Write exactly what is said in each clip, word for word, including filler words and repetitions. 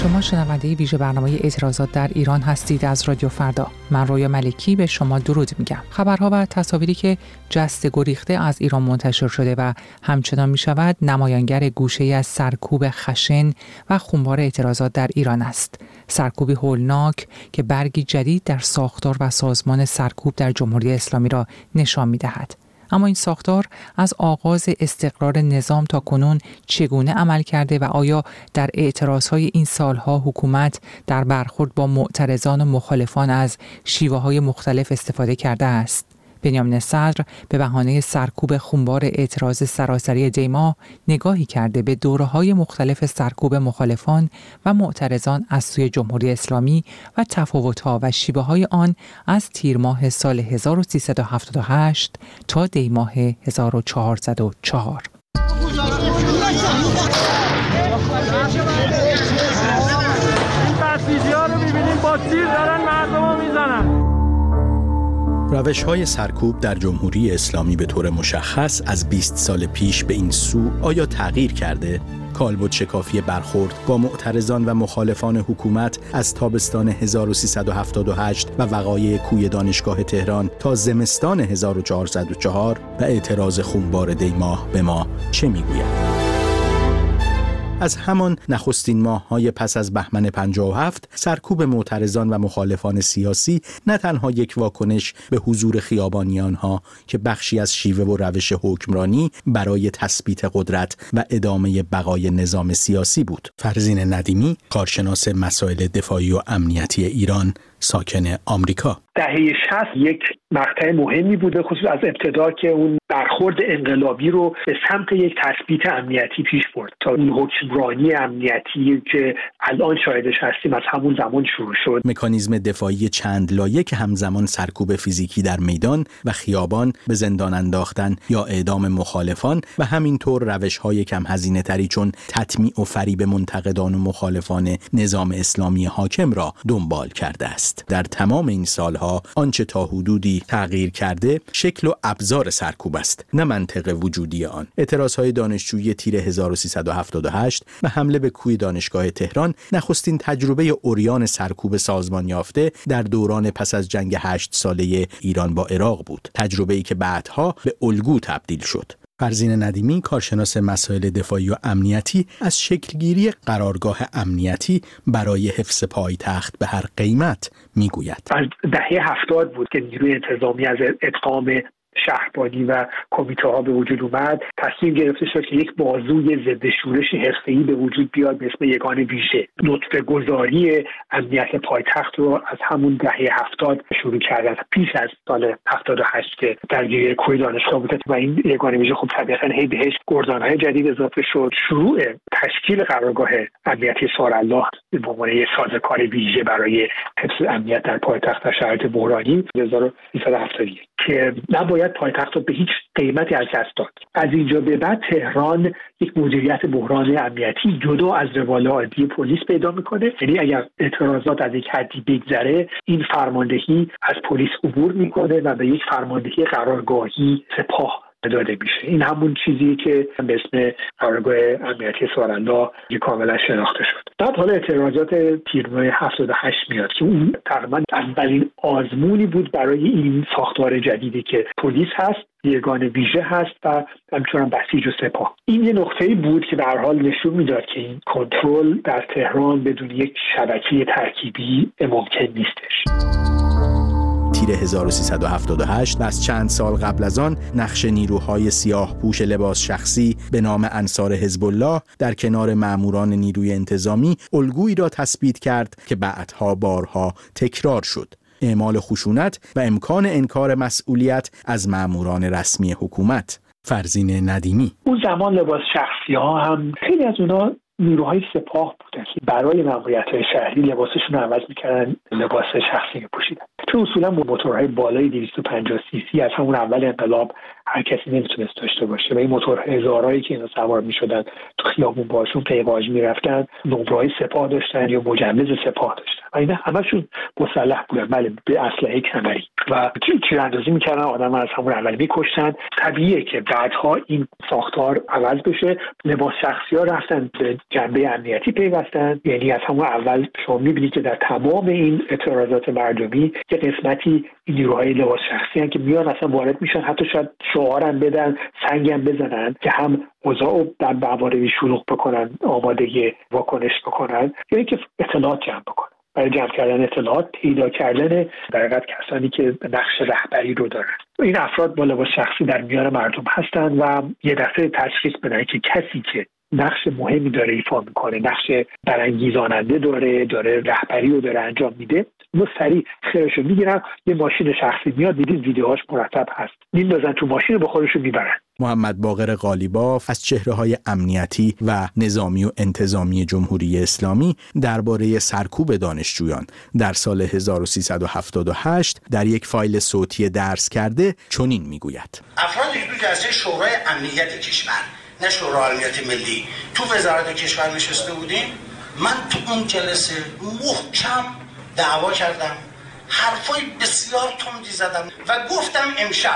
شما شنونده ویژه برنامه اعتراضات در ایران هستید از رادیو فردا. من رویا ملکی به شما درود میگم. خبرها و تصاویری که جسته گریخته از ایران منتشر شده و همچنان میشود نمایانگر گوشه از سرکوب خشن و خونبار اعتراضات در ایران است. سرکوبی هولناک که برگی جدید در ساختار و سازمان سرکوب در جمهوری اسلامی را نشان میدهد. اما این ساختار از آغاز استقرار نظام تا کنون چگونه عمل کرده و آیا در اعتراضهای این سالها حکومت در برخورد با معترضان و مخالفان از شیوه‌های مختلف استفاده کرده است؟ بنیامین صدر به بهانه سرکوب خونبار اعتراض سراسری دیما نگاهی کرده به دوره‌های مختلف سرکوب مخالفان و معترضان از سوی جمهوری اسلامی و تفاوت‌ها و شیوه‌های آن از تیر ماه سال هزار و سیصد و هفتاد و هشت تا دی ماه هزار و چهارصد و چهار. این بسیجی‌ها رو می‌بینیم با تیر دارن مردم رو میزنن. روش‌های سرکوب در جمهوری اسلامی به طور مشخص از بیست سال پیش به این سو آیا تغییر کرده؟ کالبد شکافی برخورد با معترضان و مخالفان حکومت از تابستان هزار و سیصد و هفتاد و هشت و وقایع کوی دانشگاه تهران تا زمستان هزار و چهارصد و چهار و اعتراض خونبار دیماه به ما چه میگوید؟ از همان نخستین ماه‌های پس از بهمن پنجاه و هفت سرکوب معترضان و مخالفان سیاسی نه تنها یک واکنش به حضور خیابانی آنها که بخشی از شیوه و روش حکمرانی برای تثبیت قدرت و ادامه بقای نظام سیاسی بود. فرزین ندیمی، کارشناس مسائل دفاعی و امنیتی ایران، ساکن آمریکا. دهه شصت یک مقطع مهمی بوده، خصوص از ابتدا که اون برخورد انقلابی رو به سمت یک تثبیت امنیتی پیش برد تا اون حکمرانی امنیتی که الان شاهدش هستیم از همون زمان شروع شد. مکانیزم دفاعی چند لایه که همزمان سرکوب فیزیکی در میدان و خیابان، به زندان انداختن یا اعدام مخالفان و همینطور روش‌های کم هزینه تری چون تطمیع و فریب منتقدان و مخالفان نظام اسلامی حاکم را دنبال کرده است. در تمام این سالها آنچه تا حدودی تغییر کرده شکل و ابزار سرکوب است، نه منطق وجودی آن. اعتراضهای دانشجویی تیر هزار و سیصد و هفتاد و هشت و حمله به کوی دانشگاه تهران نخستین تجربه عریان سرکوب سازمان یافته در دوران پس از جنگ هشت ساله ایران با عراق بود، تجربه‌ای که بعدها به الگو تبدیل شد. فرزین ندیمی، کارشناس مسائل دفاعی و امنیتی، از شکلگیری قرارگاه امنیتی برای حفظ پایتخت به هر قیمت میگوید. از دهه هفتاد بود که نیروی انتظامی از ادغام شهربانی و کمیته ها به وجود اومد. تصمیم گرفته شد که یک بازوی ضد شورش حرفه‌ای به وجود بیاد به اسم یگان ویژه. نطفه گذاری امنیت پایتخت رو از همون دهه هفتاد شروع کردن، پیش از سال هفتاد و هشت که درگیری کوی دانشگاه بود و این یگان ویژه خب طبیعتاً هی بهش گردانهای جدید اضافه شد. شروع تشکیل قرارگاه امنیتی سارالله به عنوان یک سازوکار ویژه برای حفظ امنیت در پایتخت در شرایط بحرانی هزار و سیصد و هفتاد و یک که نباید پایتخت رو به هیچ قیمتی از دست داد. از اینجا به بعد تهران یک مدیریت بحران امنیتی جدا از روال عادی پلیس پیدا میکنه. یعنی اگر اعتراضات از یک حدی بگذره، این فرماندهی از پلیس عبور میکنه و به یک فرماندهی قرارگاهی سپاه داده میشه. این همون چیزی که به اسم قرارگاه امنیتی سارالله کاملا شناخته شد. بعد حالا اعتراضات تیر ماه هفتاد و هشت میاد که اون تقریبا اولین آزمونی بود برای این ساختار جدیدی که پلیس هست، یگان ویژه هست و همچنان بسیج و سپاه. این یه نقطه‌ای بود که به هر حال نشون میداد که این کنترل در تهران بدون یک شبکه ترکیبی ممکن نیستش. تیر هزار و سیصد و هفتاد و هشت و از چند سال قبل از آن نقش نیروهای سیاه پوش لباس شخصی به نام انصار حزب الله در کنار ماموران نیروی انتظامی الگویی را تثبیت کرد که بعدها بارها تکرار شد: اعمال خشونت و امکان انکار مسئولیت از ماموران رسمی حکومت. فرزین ندیمی: اون زمان لباس شخصی ها هم خیلی از اونا نیروهای سپاه بودن که برای ماموریت‌های شهری لباسشون رو عوض می‌کردن، لباس شخصی می‌پوشیدن. چون اصولا موتورهای بالای دویست و پنجاه سی سی از همون اول انقلاب هر کسی نمیتونست داشته باشه و این موتور هزارایی که اینا سوار میشدن تو خیابون باشون پیقاج میرفتن نمره‌های سپاه داشتن یا مجوز سپاه داشتن و اینا همشون مسلح بودن، بله، به اسلحه کمری و تیراندازی میکردن، آدم از همون اول میکشتن. طبیعیه که بعدها این ساختار عوض بشه، لباس شخصی ها رفتن به جنبه امنیتی پیوستن، یعنی از همون اول شما میبینید که در تمام این اعتراضات مردمی یه قسمتی این نیروهای لباس شخصی هستن که میان اصلا وارد میشن، حتی شاید شعارم بدن، سنگم بزنن که هم اوضاع در مواردی شلوغ بکنن، آماده واکنش بکنن، یعنی که اطلاعات جمع بکنن. برای جمع کردن اطلاعات، پیدا کردن در حقیقت کسانی که نقش رهبری رو دارن. این افراد با لباس شخصی در میان مردم هستن و یه دفعه تشخیص بدن که کسی که نقش مهمی داره ایفا میکنه، نقش برانگیزاننده داره، داره رهبری رو داره انجام میده، اونو سریع خیرشو میگیرن، یه ماشین شخصی میاد، دیدید ویدیوهاش مرتب هست، میندازن تو ماشین با خودشون میبرن. محمد باقر قالیباف از چهره‌های امنیتی و نظامی و انتظامی جمهوری اسلامی درباره سرکوب دانشجویان در سال هزار و سیصد و هفتاد و هشت در یک فایل صوتی درس کرده چنین میگوید: افرادی که تو جلسه شورای امنیت کشور، نه شورای امنیت ملی، تو وزارت کشور نشسته بودیم، من تو اون جلسه محکم دعوا کردم، حرفای بسیار تندی زدم و گفتم امشب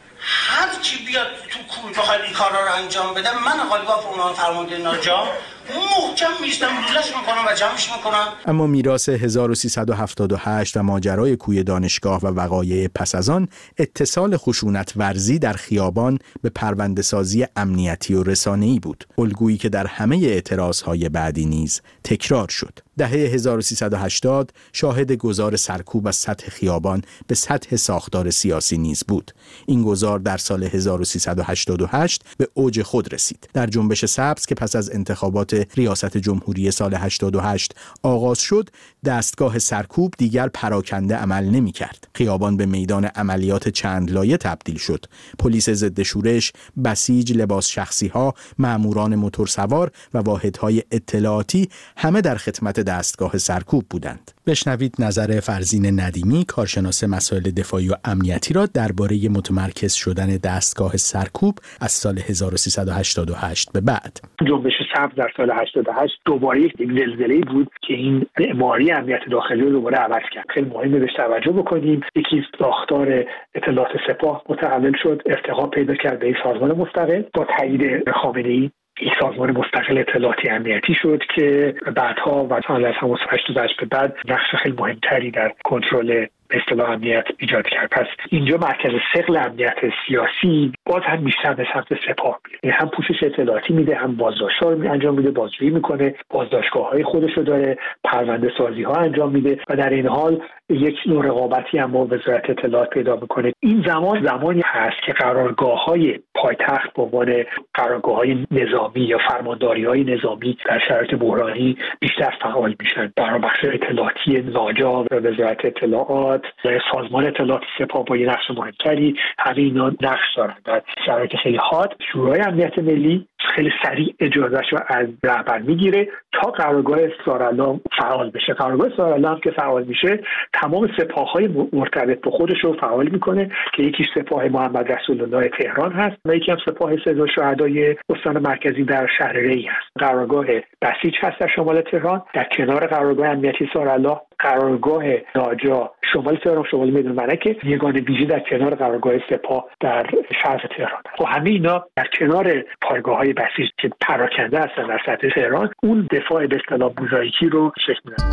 هر کی بیاد تو کوی بخواد این کارا رو انجام بده، من قالیباف عنوان فرمانده ناجا محکم میشتم روزش میکنم و جمعش میکنم. اما میراث هزار و سیصد و هفتاد و هشت و ماجرای کوی دانشگاه و وقایع پس از آن اتصال خشونت ورزی در خیابان به پرونده سازی امنیتی و رسانه‌ای بود، الگویی که در همه اعتراضهای بعدی نیز تکرار شد. دهه هزار و سیصد و هشتاد شاهد گذار سرکوب از سطح خیابان به سطح ساختار سیاسی نیز بود. این گذار در سال هزار و سیصد و هشتاد و هشت به اوج خود رسید. در جنبش سبز که پس از انتخابات ریاست جمهوری سال هشتاد و هشت آغاز شد، دستگاه سرکوب دیگر پراکنده عمل نمی کرد. خیابان به میدان عملیات چند لایه تبدیل شد. پلیس ضد شورش، بسیج، لباس شخصی ها، ماموران موتورسوار و واحدهای اطلاعاتی همه در خدمت دستگاه سرکوب بودند. بشنوید نظر فرزین ندیمی، کارشناس مسائل دفاعی و امنیتی را درباره متمرکز شدن دستگاه سرکوب از سال هزار و سیصد و هشتاد و هشت به بعد. جنبش سبز در سال هشتاد و هشت دوباره یک زلزله‌ای بود که این معماری امنیت داخلی رو دوباره عوض کرد. خیلی مهمه بهش توجه بکنیم. یکی ساختار اطلاعات سپاه متحول شد، ارتقا پیدا کرد به سازمان مستقل با تایید خامنه‌ای. این سازمان مستقل اطلاعاتی امنیتی شد که بعدها و سال از هشتاد و هشت به بعد نقش خیلی مهمتری در کنترل اصطلاح امنیت ایجاد کرد. پس اینجا مرکز ثقل امنیت سیاسی باز هم بیشتر به سمت سپاه میره، هم پوشش اطلاعاتی میده، هم بازداشت‌ها رو انجام میده، بازجویی میکنه، بازداشتگاه‌های خودش رو داره، پرونده سازی ها انجام میده و در این حال یک نوع رقابتی هم با وزارت اطلاعات پیدا میکنه. این زمان زمانی هست که قرارگاه‌های پایتخت به عنوان قرارگاه‌های نظامی یا فرمانداری‌های نظامی در شرایط بحرانی بیشتر فعال میشن. برای بخش اطلاعاتی ناجا و وزارت اطلاعات، سازمان اطلاعات سپاه با یه نقش مهمتری، همه اینا نقش دارن. در شرایط خیلی حاد شورای امنیت ملی خیلی سریع اجازهش رو از رهبر میگیره تا قرارگاه سارالام فعال بشه. قرارگاه سارالام که فعال میشه تمام سپاه‌های مرتبط به خودش رو فعال میکنه که یکیش سپاه محمد رسول الله تهران هست و یکی هم سپاه سید شهدای استان مرکزی در شهر ری هست. قرارگاه بسیج هست در شمال تهران، در کنار قرارگاه امنیتی سارالله. قرارگاه ناجا شمال تهران، شمال میدان ملکه، یگان ویژه در کنار قرارگاه سپاه در شرق تهران. و همه اینا در کنار پایگاه‌های بسیج که پراکنده هستن در سطح تهران، اون دفاع به اصطلاح موزاییکی رو شکل میدن.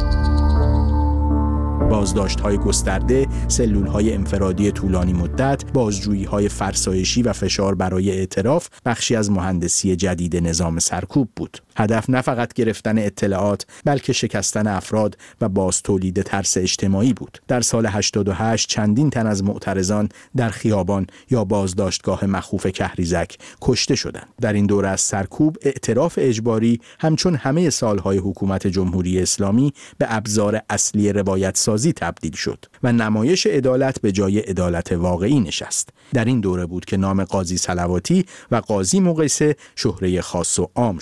بازداشت‌های گسترده، سلول‌های انفرادی طولانی مدت، بازجویی‌های فرسایشی و فشار برای اعتراف بخشی از مهندسی جدید نظام سرکوب بود. هدف نه فقط گرفتن اطلاعات، بلکه شکستن افراد و باز تولید ترس اجتماعی بود. در سال هشتاد و هشت چندین تن از معترضان در خیابان یا بازداشتگاه مخوف کهریزک کشته شدند. در این دوره از سرکوب، اعتراف اجباری همچون همه سالهای حکومت جمهوری اسلامی به ابزار اصلی روایت سازی تبدیل شد و نمایش عدالت به جای عدالت واقعی نشست. در این دوره بود که نام قاضی صلواتی و قاضی مقیسه شهره خاص و عام شد.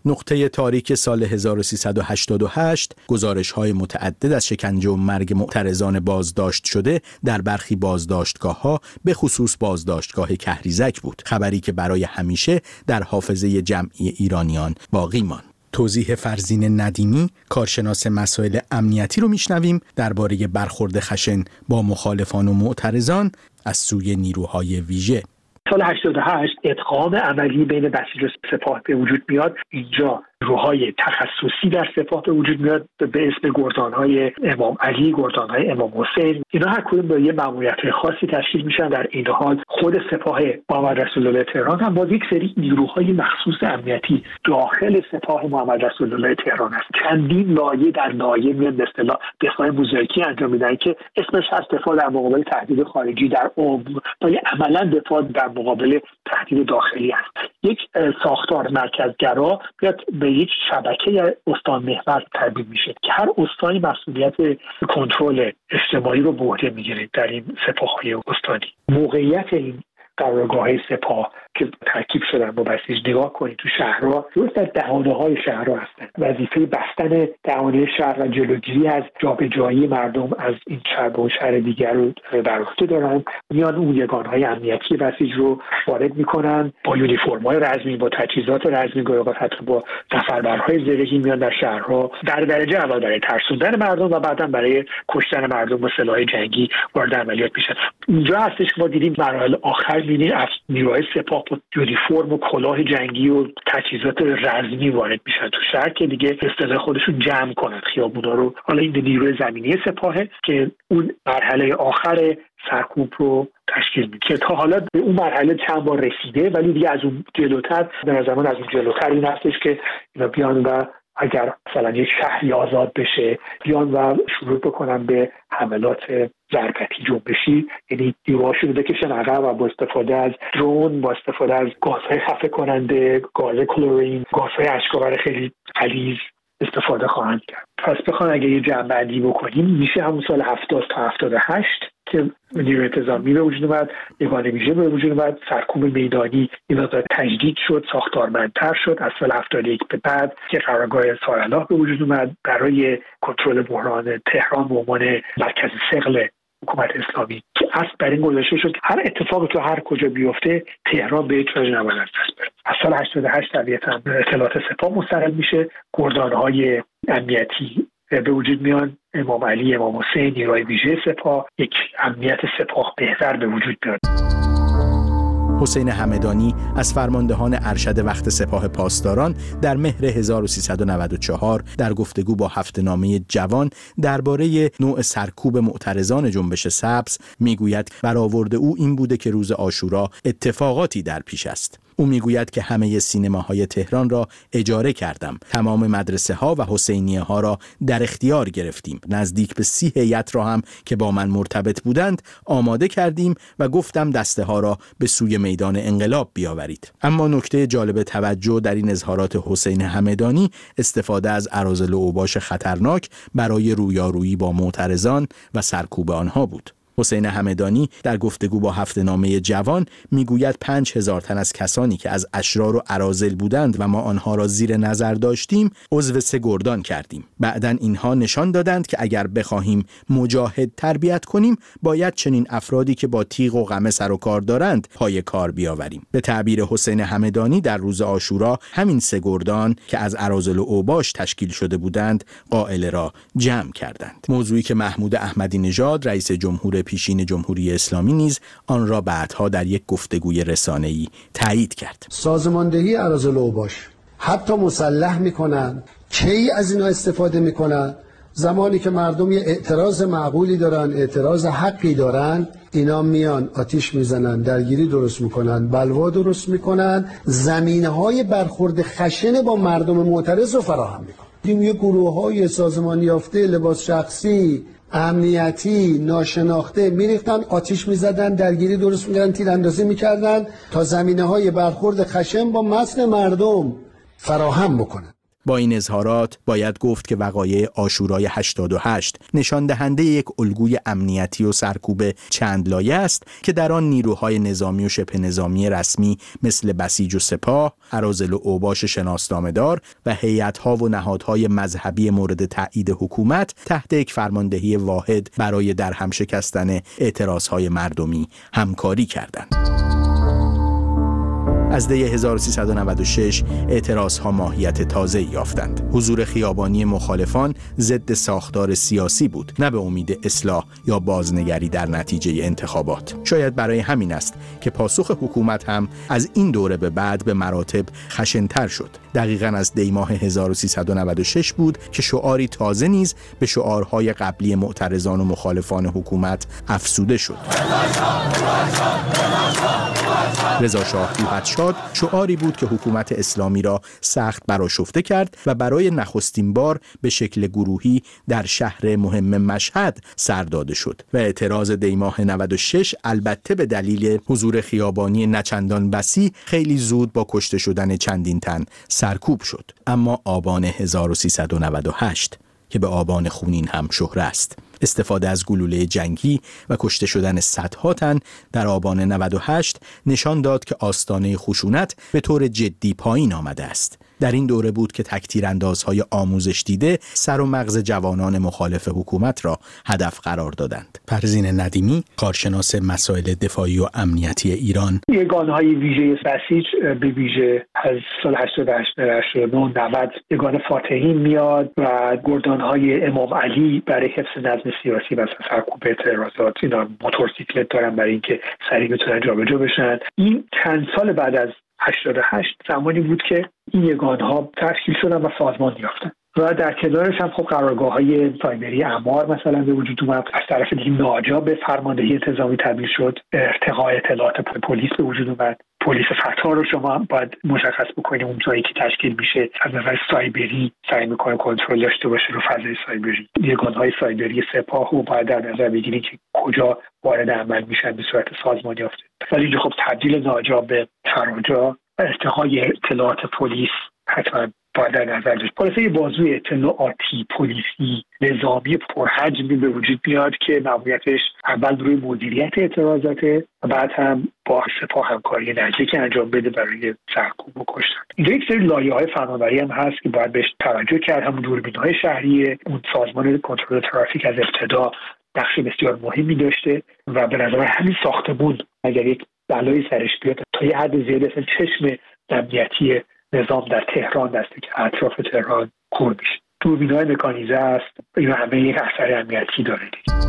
نقطه تاریک سال هزار و سیصد و هشتاد و هشت گزارش‌های متعدد از شکنجه و مرگ معترضان بازداشت شده در برخی بازداشتگاه‌ها، به خصوص بازداشتگاه کهریزک بود، خبری که برای همیشه در حافظه جمعی ایرانیان باقی ماند. توضیح فرزین ندیمی، کارشناس مسائل امنیتی رو میشنویم درباره برخورد خشن با مخالفان و معترضان از سوی نیروهای ویژه. سال هشتاد و هشت ادغام عملی بین بسیج و سپاه به وجود میاد. اینجا نیروهای تخصصی در سپاه به وجود میاد به اسم گردانهای امام علی، گردانهای امام حسین. اینا هر کدوم با یه ماموریت خاصی تشکیل میشن. در این حال خود سپاه محمد رسول الله تهران هم با یک سری نیروهای مخصوص امنیتی داخل سپاه محمد رسول الله تهران است. چندین لایه در لایه میاد به اصطلاح دفاع موزاییکی انجام میدن که اسمش هست دفاع در مقابل تهدید خارجی، در عمق با عملا دفاع در مقابل تهدید داخلی است. یک ساختار مرکزگرا بیاد به یک شبکه استان محور تبدیل میشه که هر استانی مسئولیت کنترل اجتماعی رو به عهده میگیره در این سپاه‌های استانی. موقعیت این قرارگاه سپاه که ترکیب شدن با بسیج نگاه کنید تو شهرها، درست در دهانه‌های شهرها هستن. وظیفه بستن دهانه شهر و جلوگیری از جابجایی مردم از این شهر به شهر دیگر رو بر عهده دارن. میان اون یگانهای امنیتی بسیج رو وارد میکنن با یونیفرم‌های رزمی، با تجهیزات رزمی، گاهی حتی با سفربرهای زرهی میان در شهرها در درجه اول برای ترسوندن مردم و بعداً برای کشتن مردم با سلاح جنگی وارد عملیات میشن. اینجا هستش که ما دیدیم مراحل آخر می‌بینیم از نیروهای سپاه با یونیفرم و کلاه جنگی و تجهیزات رزمی وارد میشن تو شهر که دیگه اصطلاح خودشون جمع کنن خیابونا رو. حالا این نیروی زمینی سپاهه که اون مرحله آخر سرکوب رو تشکیل میده که تا حالا به اون مرحله چند بار رسیده، ولی دیگه از اون جلوتر به نظر من از اون جلوتر این هستش که اینا بیان و اگر مثلا یک شهری آزاد بشه بیان و شروع بکنن به حملات ضربتی جنبشی، یعنی نیروهاشون رو بکشن عقب و با استفاده از درون، با استفاده از گازهای خفه کننده، گاز کلورین، گازهای اشک‌آور خیلی غلیظ استفاده خواهند کرد. پس بخوام اگه یه جمع‌بندی بکنیم میشه همون سال هفتاد تا هفتاد و هشت که نیروی انتظامی به وجود اومد، یگانه ویژه به وجود اومد، سرکوب میدانی این مقدار تجدید شد، ساختارمندتر شد. از سال هفتاد و یک به بعد که قرارگاه سارالله به وجود اومد برای کنترل بحران تهران به عنوان مرکز ثقل حکومت اسلامی که اصل بر این گذاشته شد هر اتفاقی تو هر کجا بیفته تهران به یک وجه نباید از دست بره. از سال هشتاد و هشت طبیعتاً اطلاعات سپاه مستقل میشه، گردانهای امنیتی به وجود میان، امام علی، امام حسین، نیروهای ویژه سپاه، یک امنیت سپاه بهتر به وجود میاد. حسین همدانی از فرماندهان ارشد وقت سپاه پاسداران در مهر هزار و سیصد و نود و چهار در گفتگو با هفته‌نامه جوان درباره نوع سرکوب معترضان جنبش سبز میگوید برآورد او این بوده که روز عاشورا اتفاقاتی در پیش است. او میگوید که همه سینماهای تهران را اجاره کردم، تمام مدرسه ها و حسینیه ها را در اختیار گرفتیم، نزدیک به سی هیئت را هم که با من مرتبط بودند آماده کردیم و گفتم دسته ها را به سوی میدان انقلاب بیاورید. اما نکته جالب توجه در این اظهارات حسین همدانی استفاده از اراذل و اوباش خطرناک برای رویارویی با معترضان و سرکوب آنها بود. حسین همدانی در گفتگو با هفته‌نامه جوان میگوید پنج هزار تن از کسانی که از اشرار و اراذل بودند و ما آنها را زیر نظر داشتیم عضو سه گردان کردیم. بعداً اینها نشان دادند که اگر بخواهیم مجاهد تربیت کنیم باید چنین افرادی که با تیغ و قمه سر و کار دارند پای کار بیاوریم. به تعبیر حسین همدانی در روز عاشورا همین سه گردان که از اراذل و اوباش تشکیل شده بودند قائله را جمع کردند. موضوعی که محمود احمدی نژاد رئیس جمهور پیشین جمهوری اسلامی نیز آن را بعدها در یک گفتگوی رسانه‌ای تایید کرد. سازماندهی اراذل و اوباش حتی مسلح میکنن، کی از اینا استفاده میکنن؟ زمانی که مردم یه اعتراض معقولی دارن، اعتراض حقی دارن، اینا میان آتیش میزنن، درگیری درست میکنن، بلوا درست میکنن، زمینه‌های برخورد خشن با مردم معترض رو فراهم میکنن. این یه گروه‌های سازمانی یافته، لباس شخصی، امنیتی، ناشناخته میریختن، آتیش میزدن، درگیری درست میکردن، تیراندازی میکردن تا زمینه‌های برخورد خشن با متن مردم فراهم بکنن. با این اظهارات باید گفت که وقایع عاشورای هشتاد و هشت نشان دهنده یک الگوی امنیتی و سرکوب چند لایه است که در آن نیروهای نظامی و شبه نظامی رسمی مثل بسیج و سپاه، اراذل و اوباش شناسنامه‌دار و هیئت‌ها و نهادهای مذهبی مورد تایید حکومت تحت یک فرماندهی واحد برای درهم شکستن اعتراضهای مردمی همکاری کردند. از دی هزار و سیصد و نود و شش اعتراضها ماهیت تازه‌ای یافتند. حضور خیابانی مخالفان ضد ساختار سیاسی بود، نه به امید اصلاح یا بازنگری در نتیجه انتخابات. شاید برای همین است که پاسخ حکومت هم از این دوره به بعد به مراتب خشن‌تر شد. دقیقاً از دی ماه هزار و سیصد و نود و شش بود که شعاری تازه نیز به شعارهای قبلی معترضان و مخالفان حکومت افزوده شد. رضا شاه روحت‌شاد شعاری بود که حکومت اسلامی را سخت برآشفته کرد و برای نخستین بار به شکل گروهی در شهر مهم مشهد سر داده شد و اعتراض دی ماه نود و شش البته به دلیل حضور خیابانی نچندان وسیع خیلی زود با کشته شدن چندین تن سرکوب شد. اما آبان هزار و سیصد و نود و هشت که به آبان خونین هم شهره است، استفاده از گلوله جنگی و کشته شدن صدها تن در آبان نود و هشت نشان داد که آستانه خشونت به طور جدی پایین آمده است. در این دوره بود که تکتیراندازهای آموزش دیده سر و مغز جوانان مخالف حکومت را هدف قرار دادند. پروین ندیمی، کارشناس مسائل دفاعی و امنیتی ایران: یگانهای ویژه بسیج به ویژه از سال هشتاد و هشت تا هشتاد و نه نود یگان فاتحین میاد و گردانهای امام علی برای حفظ نظم سیاسی و سرکوب اعتراضات، اینا موتورسیکلت دارن برای اینکه سریع بتونن جابجا بشن. این چند سال بعد از هشتاد و هشت زمانی بود که این یگان‌ها تشکیل شدن و سازمان یافتن و در کنارش هم خب قرارگاه‌های سایبری اعمار مثلا به وجود اومد. از طرف دیگه ناجا به فرماندهی انتظامی تبدیل شد، ارتقاء اطلاعات پلیس به وجود اومد. پلیس فتح رو شما باید مشخص بکنید اون جایی که تشکیل میشه از نظر سایبری سعی میکنه کنترل داشته باشه رو فضای سایبری. یگان‌های سایبری سپاه رو باید در نظر بگیرید که کجا وارد عمل میشن به صورت سازمان یافته. ولی اینجا خب تبدیل ناجا به فراجا و ارتقاء اطلاعات پلیس حتما باید در نظر داشت. پلیس بازوی اطلاعاتی پلیسی نظامی پرحجمی به وجود میاد که ماموریتش اول روی مدیریت اعتراضاته و بعد هم با سپاه همکاری نزدیک انجام بده برای سرکوب و کشتن. اینجا یک سری لایه‌های فناوری هم هست که باید بهش توجه کرد. هم دوربین‌های شهری، اون سازمان کنترل ترافیک از ابتدا نقش بسیار مهمی داشته و به نظر همین ساختمون اگر یک بلایی سرش بیاد تا یه حد زیادی اصلا چشم امنیتی نظام در تهران دسته که اطراف تهران کور میشه. دوربین‌های مکانیزه است، اینا همه یک اثر امنیتی داره دیگه.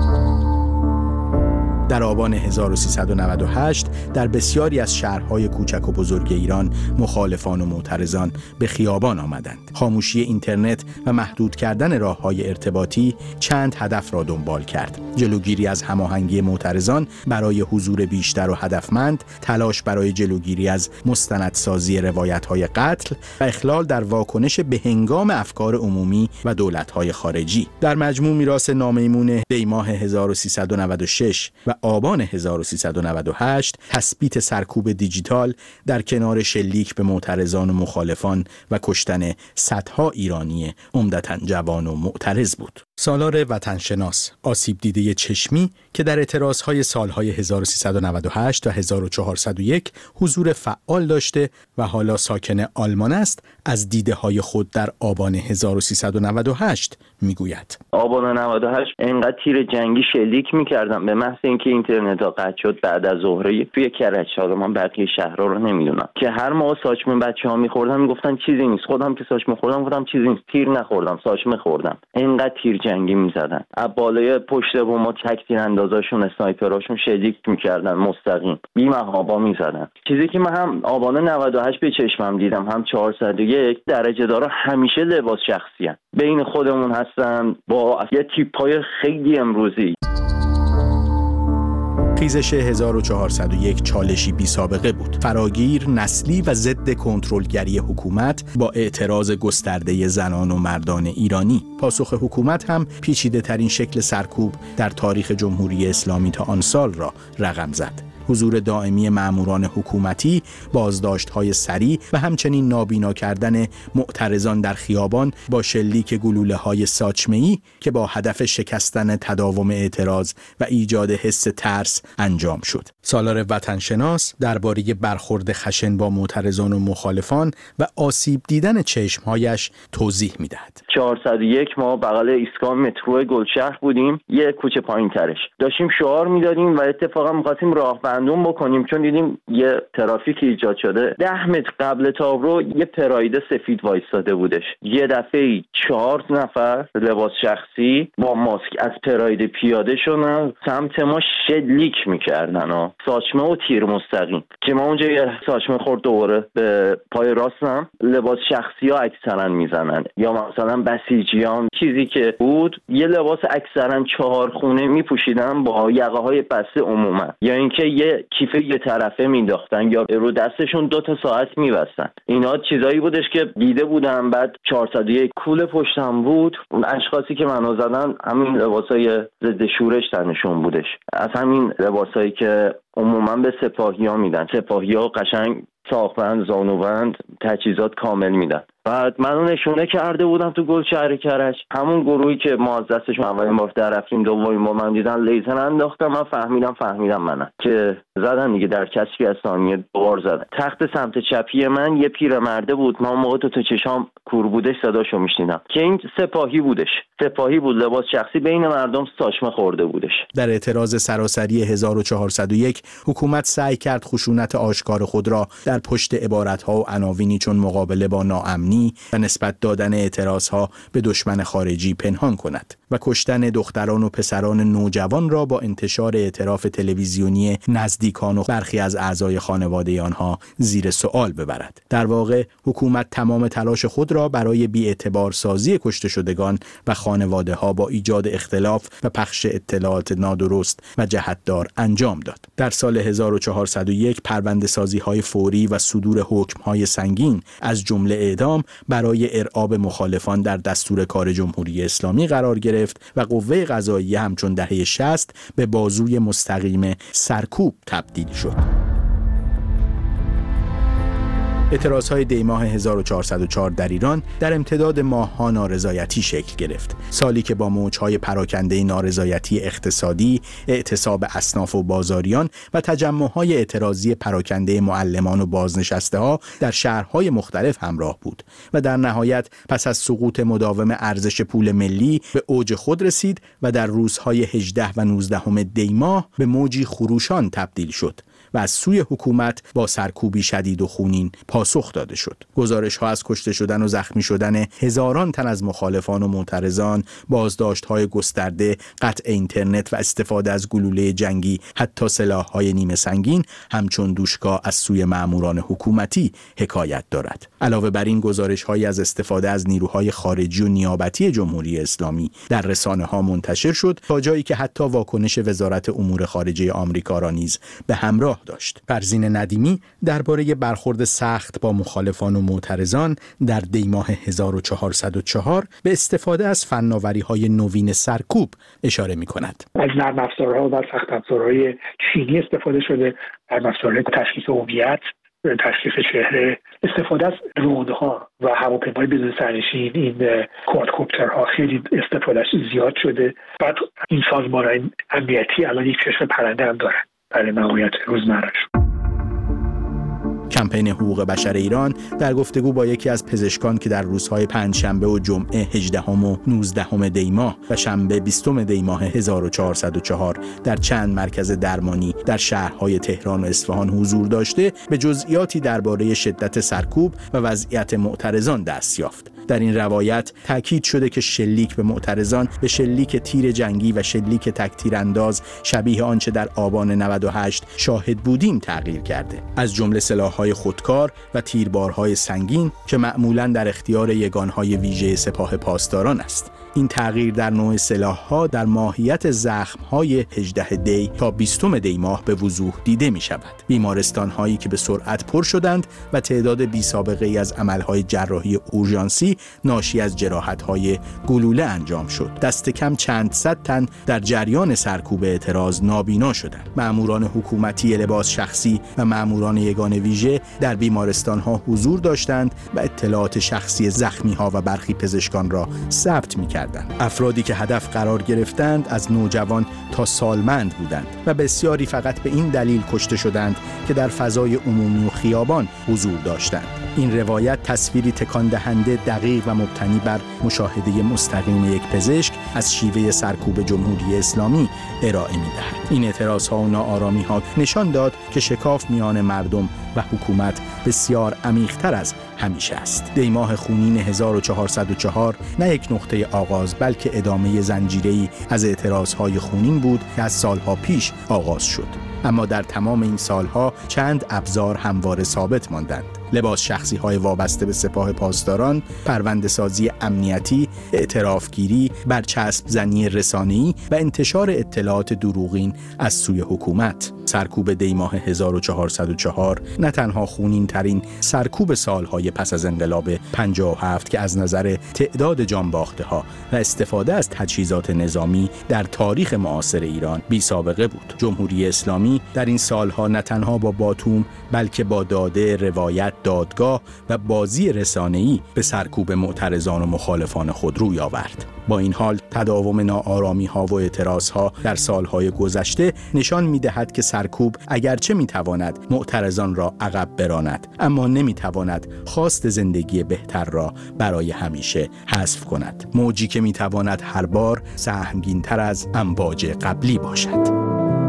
در آبان هزار و سیصد و نود و هشت در بسیاری از شهرهای کوچک و بزرگ ایران مخالفان و معترضان به خیابان آمدند. خاموشی اینترنت و محدود کردن راه‌های ارتباطی چند هدف را دنبال کرد: جلوگیری از هماهنگی معترضان برای حضور بیشتر و هدفمند، تلاش برای جلوگیری از مستندسازی روایت‌های قتل و اخلال در واکنش به هنگام افکار عمومی و دولت‌های خارجی. در مجموع میراث نامیمون دی ماه هزار و سیصد و نود و شش و آبان هزار و سیصد و نود و هشت تثبیت سرکوب دیجیتال در کنار شلیک به معترضان و مخالفان و کشتن صدها ایرانی عمدتاً جوان و معترض بود. سالار وطنشناس، آسیب دیده چشمی که در اعتراضهای سالهای هزار و سیصد و نود و هشت تا هزار و چهارصد و یک حضور فعال داشته و حالا ساکن آلمان است، از دیده های خود در آبان هزار و سیصد و نود و هشت میگوید: آبان نود و هشت انقدر تیر جنگی شلیک میکردم به محض اینکه اینترنت ها قطع شد بعد از ظهر توی کرج، حالا من بقیه شهرها رو نمیدونم، که هر موقع ساچمه بچه‌ها می‌خوردن میگفتن چیزی نیست. خودم که ساچمه خوردم گفتم چیزی نیست، تیر نخوردم، ساچمه خوردم. انقدر تیر جنگی میزدن. از بالای پشت بوم تکتیر اندازاشون اسنایپراشون شلیک میکردن، مستقیم بی محابا میزدن. چیزی که من هم آبان نود و هشت به چشمم دیدم، هم چهارصد و یک درجه دارا همیشه لباس شخصی هن. بین خودمون هستن با یه تیپای خیلی امروزی. خیزش هزار و چهارصد و یک چالشی بی سابقه بود. فراگیر، نسلی و ضد کنترلگری حکومت با اعتراض گسترده زنان و مردان ایرانی. پاسخ حکومت هم پیچیده ترین شکل سرکوب در تاریخ جمهوری اسلامی تا آن سال را رقم زد. حضور دائمی ماموران حکومتی، بازداشت‌های سریع و همچنین نابینا کردن معترضان در خیابان با شلیک گلوله‌های ساچمه‌ای که با هدف شکستن تداوم اعتراض و ایجاد حس ترس انجام شد. سالار وطنشناس درباره برخورد خشن با معترضان و مخالفان و آسیب دیدن چشمهایش توضیح می‌دهد. چهارصد و یک ما بغل ایستگاه مترو گلشهر بودیم، یه کوچه پایین‌ترش. داشتیم شعار می‌دادیم و اتفاقا می‌خواستیم راهبندون بکنیم چون دیدیم یه ترافیک ایجاد شده. ده متر قبل تابرو یه پراید سفید وایستاده بودش. یه دفعه چهار نفر لباس شخصی با ماسک از پراید پیاده شدن سمت ما شلیک می‌کردن ها. ساچمه و تیر مستقیم که ما اونجا یه ساچمه خورد دوباره به پای راستم. لباس شخصی‌ها اکثرا میزنن یا مثلا بسیجیان چیزی که بود یه لباس اکثرا چهار خونه میپوشیدن با یقه‌های بسته عموما یا اینکه یه کیف یه طرفه مینداختن یا رو دستشون دو تا ساعت میبستن. اینا چیزایی بودش که دیده بودم. بعد چهارصد و یک کوله پشتم بود. اون اشخاصی که منو زدن همین لباسای ضد شورش تنشون بودش. از همین لباسایی که عموما به سپاهی‌ها میدن. سپاهی‌ها قشنگ ساق‌بند، زانوبند، تجهیزات کامل میدن. بعد منو نشونه کرده بودم تو گلشهر کرج. همون گروهی که ما از دستشون اولین بار در رفتیم دومین بار من دیدن لیزر انداختم. من فهمیدم فهمیدم منم که زدن دیگه در کسری از ثانیه دوبار زدن. تخت سمت چپی من یه پیرمرده بود. من موقع تو تو چشام کور بودش صداشو میشنیدم که این سپاهی بودش. سپاهی بود، لباس شخصی، بین مردم ساچمه خورده بودش. در اعتراض سراسری هزار و چهارصد و یک حکومت سعی کرد خشونت آشکار خود را در پشت عبارت‌ها و عناوینی چون مقابله با ناامنی و نسبت دادن اعتراضها به دشمن خارجی پنهان کند و کشتن دختران و پسران نوجوان را با انتشار اعتراف تلویزیونی نزدیکان و برخی از اعضای خانواده آنها زیر سوال ببرد. در واقع حکومت تمام تلاش خود را برای بی‌اعتبار سازی کشته شدگان و خانواده ها با ایجاد اختلاف و پخش اطلاعات نادرست و جهتدار انجام داد. در سال هزار و چهارصد و یک پرونده سازی های فوری و صدور حکم های سنگین از جمله اعدام برای ارعاب مخالفان در دستور کار جمهوری اسلامی قرار گرفت و قوه قضاییه همچون دهه شصت به بازوی مستقیم سرکوب تبدیل شد. اعتراضهای دی ماه هزار و چهارصد و چهار در ایران در امتداد ماه‌ها نارضایتی شکل گرفت. سالی که با موج‌های پراکنده نارضایتی اقتصادی، اعتصاب اصناف و بازاریان و تجمع‌های اعتراضی پراکنده معلمان و بازنشسته‌ها در شهرهای مختلف همراه بود و در نهایت پس از سقوط مداوم ارزش پول ملی به اوج خود رسید و در روزهای هجدهم و نوزدهم دی ماه به موجی خروشان تبدیل شد و از سوی حکومت با سرکوبی شدید و خونین پاسخ داده شد. گزارش‌ها از کشته شدن و زخمی شدن هزاران تن از مخالفان و معترضان، بازداشت‌های گسترده، قطع اینترنت و استفاده از گلوله جنگی، حتی سلاح‌های نیمه سنگین همچون دوشکا از سوی ماموران حکومتی حکایت دارد. علاوه بر این گزارش‌هایی از استفاده از نیروهای خارجی و نیابتی جمهوری اسلامی در رسانه‌ها منتشر شد تا جایی که حتی واکنش وزارت امور خارجه آمریکا را نیز به همراه داشت. فرزین ندیمی درباره برخورد سخت با مخالفان و معترضان در دی ماه هزار و چهارصد و چهار به استفاده از فناوری‌های نوین سرکوب اشاره می‌کند. از نرم افزارها و سخت افزارهای چینی استفاده شده، نرم افزارهای تشخیص هویت، تشخیص چهره، استفاده از درون‌ها و هواپیمای بدون سرنشین، این کوادکوپترها خیلی استفادهش زیاد شده. بعد این سازمان‌های امنیتی الان یک چشم پرنده هم دارن برای ماموریت روزمره‌اش. کمپین حقوق بشر ایران در گفتگو با یکی از پزشکان که در روزهای پنجشنبه و جمعه هجدهم و نوزدهم دی ماه و شنبه بیستم دی ماه هزار و چهارصد و چهار در چند مرکز درمانی در شهرهای تهران و اصفهان حضور داشته، به جزئیاتی درباره شدت سرکوب و وضعیت معترضان دست یافت. در این روایت تاکید شده که شلیک به معترضان به شلیک تیر جنگی و شلیک تک‌تیرانداز شبیه آنچه در آبان نود و هشت شاهد بودیم تغییر کرده، از جمله سلاح‌های خودکار و تیربارهای سنگین که معمولاً در اختیار یگانهای ویژه سپاه پاسداران است. این تغییر در نوع سلاح‌ها در ماهیت زخم‌های هجدهم دی تا بیستم دی ماه به وضوح دیده می‌شود. بیمارستان‌هایی که به سرعت پر شدند و تعداد بی‌سابقه‌ای از عمل‌های جراحی اورژانسی ناشی از جراحت‌های گلوله انجام شد. دست کم چند صد تن در جریان سرکوب اعتراض نابینا شدند. مأموران حکومتی لباس شخصی و مأموران یگان ویژه در بیمارستان‌ها حضور داشتند و اطلاعات شخصی زخمی‌ها و برخی پزشکان را ثبت می‌کردند. افرادی که هدف قرار گرفتند از نوجوان تا سالمند بودند و بسیاری فقط به این دلیل کشته شدند که در فضای عمومی و خیابان حضور داشتند. این روایت تصویری تکان دهنده دقیق و مبتنی بر مشاهده مستقیم یک پزشک از شیوه سرکوب جمهوری اسلامی ارائه می‌دهد. این اعتراض‌ها و ناآرامی‌ها نشان داد که شکاف میان مردم و حکومت بسیار عمیق‌تر از همیشه است. دی ماه خونین هزار و چهارصد و چهار نه یک نقطه آغاز بلکه ادامه زنجیره‌ای از اعتراض‌های خونین بود که از سالها پیش آغاز شد. اما در تمام این سالها چند ابزار همواره ثابت ماندند. لباس شخصی های وابسته به سپاه پاسداران، پرونده سازی امنیتی، اعترافگیری، برچسب زنی رسانه‌ای و انتشار اطلاعات دروغین از سوی حکومت. سرکوب دی ماه هزار و چهارصد و چهار نه تنها خونین ترین سرکوب سالهای پس از انقلاب پنجاه و هفت که از نظر تعداد جانباخته ها و استفاده از تجهیزات نظامی در تاریخ معاصر ایران بی سابقه بود. جمهوری اسلامی در این سالها نه تنها با باتوم بلکه با داده، روایت، دادگاه و بازی رسانه‌ای به سرکوب معترضان و مخالفان خود روی آورد. با این حال تداوم ناآرامی‌ها و اعتراض‌ها در سالهای گذشته نشان می‌دهد که سرکوب اگرچه می‌تواند معترضان را عقب براند، اما نمی‌تواند خواست زندگی بهتر را برای همیشه حذف کند. موجی که می‌تواند هر بار سهمگین‌تر از امواج قبلی باشد.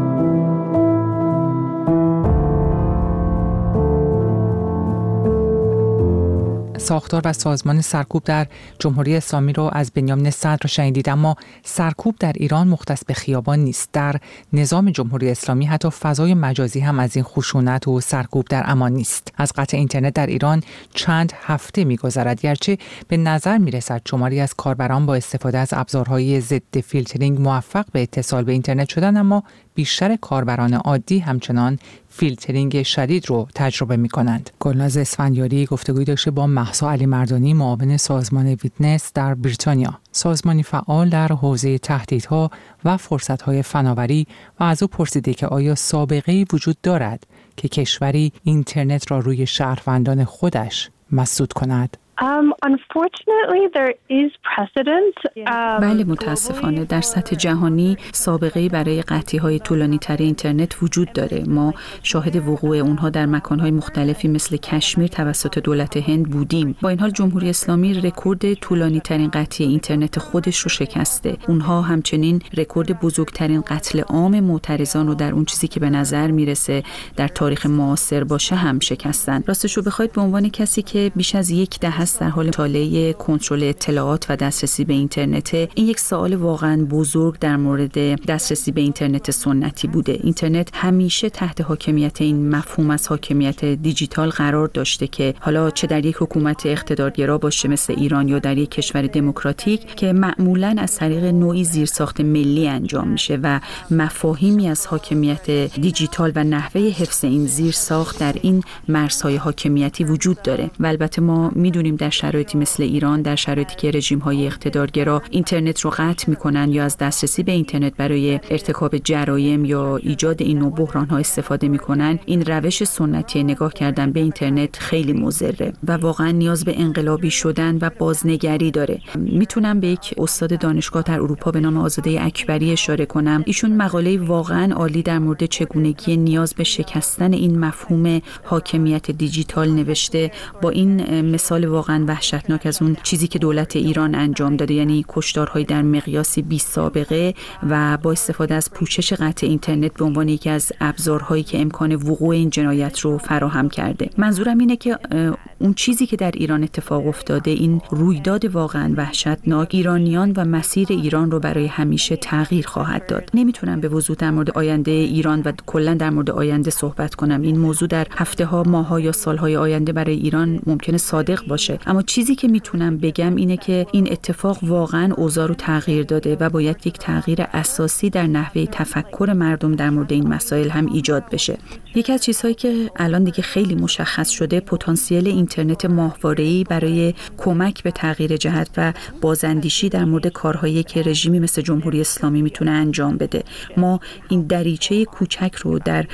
ساختار و سازمان سرکوب در جمهوری اسلامی رو از بنیامین صدر شنیدید، اما سرکوب در ایران مختص به خیابان نیست. در نظام جمهوری اسلامی حتی فضای مجازی هم از این خشونت و سرکوب در امان نیست. از قطع اینترنت در ایران چند هفته می‌گذرد، گرچه به نظر می‌رسد شماری از کاربران با استفاده از ابزارهای ضد فیلترینگ موفق به اتصال به اینترنت شدن، اما بیشتر کاربران عادی همچنان فیلترینگ شدید رو تجربه می‌کنند. گلناز اسفندیاری گفتگوی داشته با مهسا علی مردانی، معاون سازمان ویتنس در بریتانیا، سازمانی فعال در حوزه تهدیدها و فرصت‌های فناوری، و از او پرسیده که آیا سابقه‌ای وجود دارد که کشوری اینترنت را روی شهروندان خودش مسدود کند؟ Um, unfortunately, there is precedent. Um, بله، متاسفانه در سطح جهانی سابقه برای قطعی‌های طولانی‌تر اینترنت وجود داره. ما شاهد وقوع اونها در مکان‌های مختلفی مثل کشمیر توسط دولت هند بودیم. با این حال جمهوری اسلامی رکورد طولانی‌ترین قطعی اینترنت خودش رو شکسته. اونها همچنین رکورد بزرگترین قتل عام معترضان رو در اون چیزی که به نظر میرسه در تاریخ معاصر باشه هم شکستن. راستش رو بخواید به عنوان کسی که بیش از یک دهه در حال مطالعه کنترل اطلاعات و دسترسی به اینترنت، این یک سوال واقعا بزرگ در مورد دسترسی به اینترنت سنتی بوده. اینترنت همیشه تحت حاکمیت این مفهوم از حاکمیت دیجیتال قرار داشته که حالا چه در یک حکومت اقتدارگرا باشه مثل ایران یا در یک کشور دموکراتیک که معمولاً از طریق نوعی زیرساخت ملی انجام میشه و مفاهیمی از حاکمیت دیجیتال و نحوه حفظ این زیرساخت در این مرزهای حاکمیتی وجود داره. و البته ما میدونیم در شرایطی مثل ایران، در شرایطی که رژیم‌های اقتدارگرا اینترنت رو قطع می‌کنن یا از دسترسی به اینترنت برای ارتکاب جرایم یا ایجاد این نوع بحران‌ها استفاده می‌کنن، این روش سنتی نگاه کردن به اینترنت خیلی مضره و واقعا نیاز به انقلابی شدن و بازنگری داره. میتونم به یک استاد دانشگاه در اروپا به نام آزاده اکبری اشاره کنم. ایشون مقاله واقعا عالی در مورد چگونگی نیاز به شکستن این مفهوم حاکمیت دیجیتال نوشته، با این مثال واقعا وحشتناک از اون چیزی که دولت ایران انجام داده، یعنی کشتارهای در مقیاسی بی سابقه و با استفاده از پوشش قطع اینترنت به عنوان یکی از ابزارهایی که امکان وقوع این جنایت رو فراهم کرده. منظورم اینه که اون چیزی که در ایران اتفاق افتاده، این رویداد واقعا وحشتناک، ایرانیان و مسیر ایران رو برای همیشه تغییر خواهد داد. نمیتونم به وضوح در مورد آینده ایران و کلا در مورد آینده صحبت کنم. این موضوع در هفته‌ها، ماه‌ها یا سال‌های آینده برای ایران ممکنه صادق باشه، باشه. اما چیزی که میتونم بگم اینه که این اتفاق واقعا اوضاع رو تغییر داده و باید یک تغییر اساسی در نحوه تفکر مردم در مورد این مسائل هم ایجاد بشه. یکی از چیزهایی که الان دیگه خیلی مشخص شده پتانسیل اینترنت ماهواره‌ای برای کمک به تغییر جهت و بازاندیشی در مورد کارهایی که رژیمی مثل جمهوری اسلامی میتونه انجام بده. ما این دریچه کوچک رو در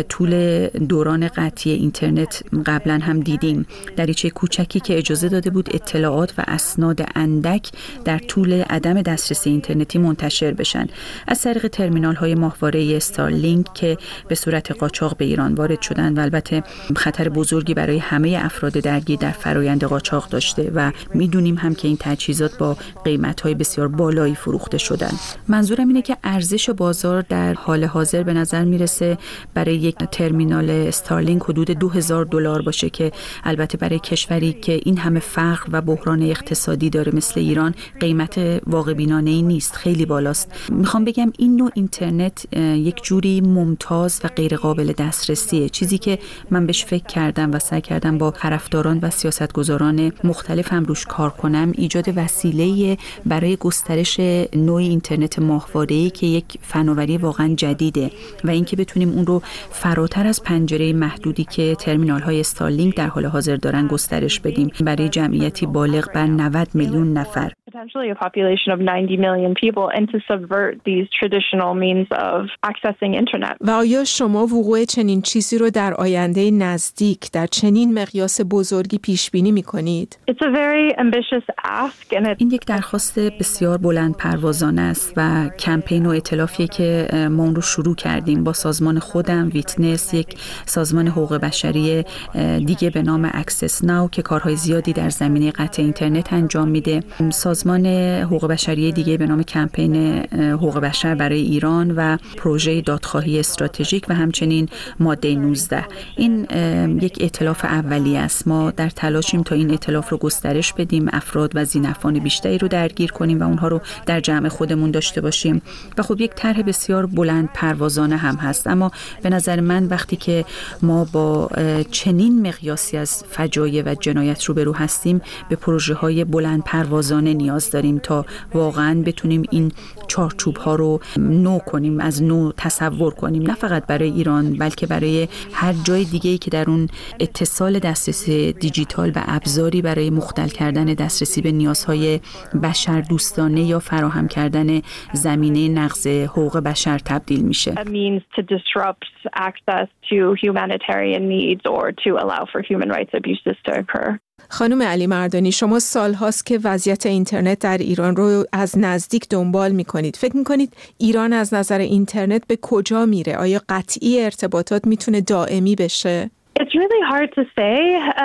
طول دوران قطعی اینترنت قبلا هم دیدیم. دریچه کوچکی که اجازه داده بود اطلاعات و اسناد اندک در طول عدم دسترسی اینترنتی منتشر بشن. از طریق ترمینال‌های ماهواره‌ای استارلینک که به صورت قاچاق به ایران وارد شدن و البته خطر بزرگی برای همه افراد درگیر در فرایند قاچاق داشته و میدونیم هم که این تجهیزات با قیمت‌های بسیار بالایی فروخته شدن. منظورم اینه که ارزش بازار در حال حاضر به نظر میرسه برای یک ترمینال استارلینک حدود دو هزار دلار باشه که البته برای کشوری که این همه فقر و بحران اقتصادی داره مثل ایران قیمت واقع بینانه‌ای نیست، خیلی بالاست. میخوام بگم این نوع اینترنت یک جوری ممتاز و غیر قابل دسترسیه، چیزی که من بهش فکر کردم و سعی کردم با طرفداران و سیاستگزاران مختلف هم روش کار کنم. ایجاد وسیله برای گسترش نوع اینترنت ماهواره‌ای که یک فناوری واقعا جدیده و اینکه بتونیم اون رو فراتر از پنجره محدودی که ترمینال‌های استارلینک در حال حاضر دارن گسترش بدیم برای جمعیتی بالغ بر نود میلیون نفر. Potentially a population of ninety million people and to subvert these traditional means of accessing internet. و آیا شما وقوع چنین چیزی رو در آینده نزدیک در چنین مقیاس بزرگی پیش بینی می‌کنید؟ It's a very ambitious ask and it... این یک درخواست بسیار بلند پروازانه است و کمپین و ائتلافی که ما اون رو شروع کردیم با سازمان خودم ویتنس، یک سازمان حقوق بشری دیگه به نام اکسس ناو که کارهای زیادی در زمینه قطع اینترنت انجام میده، سازمان حقوق بشری دیگه به نام کمپین حقوق بشر برای ایران و پروژه دادخواهی استراتژیک و همچنین ماده نوزده. این یک ائتلاف اولیه است. ما در تلاشیم تا این ائتلاف رو گسترش بدیم، افراد و ذی‌نفعان بیشتری رو درگیر کنیم و اونها رو در جمع خودمون داشته باشیم و خب یک طرح بسیار بلند پروازانه هم هست. اما به نظر من وقتی که ما با چنین مقیاسی از فجایع و جنایت روبرو هستیم به پروژه های بلند پروازانه نیاز داریم تا واقعاً بتونیم این چارچوب ها رو نو کنیم، از نو تصور کنیم، نه فقط برای ایران بلکه برای هر جای دیگه‌ای که در اون اتصال دسترسی دیجیتال و ابزاری برای مختل کردن دسترسی به نیازهای بشر دوستانه یا فراهم کردن زمینه نقض حقوق بشر تبدیل میشه. A means to disrupt access to humanitarian needs or to allow for human rights abuses to occur. خانم علی مردانی، شما سال هاست که وضعیت اینترنت در ایران رو از نزدیک دنبال می کنید. فکر می کنید ایران از نظر اینترنت به کجا میره؟ آیا قطعی ارتباطات میتونه دائمی بشه؟ It's really hard to say.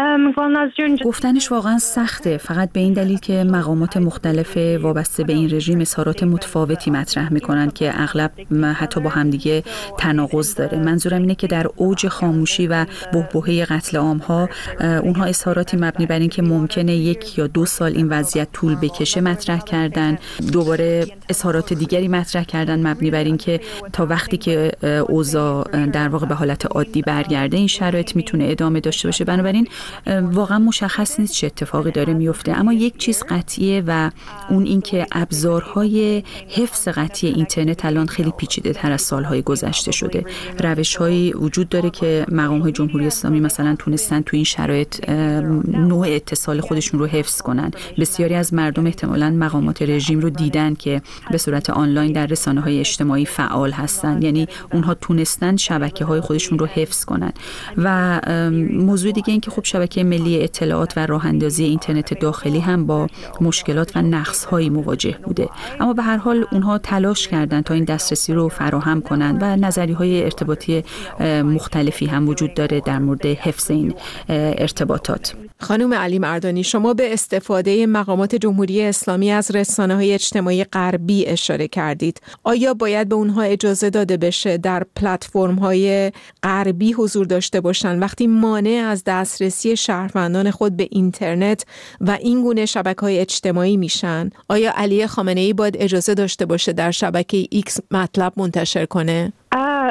Um, گفتنش واقعا سخته، فقط به این دلیل که مقامات مختلف وابسته به این رژیم اظهارات متفاوتی مطرح میکنن که اغلب حتی با همدیگه تناقض داره. منظورم اینه که در اوج خاموشی و بحبوحه قتل عام‌ها اونها اظهاراتی مبنی بر این که ممکنه یک یا دو سال این وضعیت طول بکشه مطرح کردن، دوباره اظهارات دیگری مطرح کردن مبنی بر این که تا وقتی که اوضاع در واقع به حالت عادی برگرده این شرایط میتونه ادامه داشته باشه. بنابراین واقعا مشخص نیست چه اتفاقی داره میفته، اما یک چیز قطعیه و اون این که ابزارهای حفظ قطعی اینترنت الان خیلی پیچیده تر از سالهای گذشته شده. روش‌هایی وجود داره که مقام‌های جمهوری اسلامی مثلا تونستن تو این شرایط نوع اتصال خودشون رو حفظ کنن. بسیاری از مردم احتمالاً مقامات رژیم رو دیدن که به صورت آنلاین در رسانه‌های اجتماعی فعال هستن، یعنی اونها تونستن شبکه‌های خودشون رو حفظ کنن. و موضوع دیگه این که خب شبکه ملی اطلاعات و راه اندازی اینترنت داخلی هم با مشکلات و نقص‌هایی مواجه بوده، اما به هر حال اونها تلاش کردن تا این دسترسی رو فراهم کنن و نظریه‌های ارتباطی مختلفی هم وجود داره در مورد حفظ این ارتباطات. خانم علی مردانی، شما به استفاده مقامات جمهوری اسلامی از رسانه‌های اجتماعی غربی اشاره کردید. آیا باید به اونها اجازه داده بشه در پلتفرم‌های غربی حضور داشته باشن وقتی مانع از دسترسی شهروندان خود به اینترنت و این گونه شبکه‌های اجتماعی میشن؟ آیا علی خامنه‌ای باید اجازه داشته باشه در شبکه ایکس مطلب منتشر کنه؟ Uh,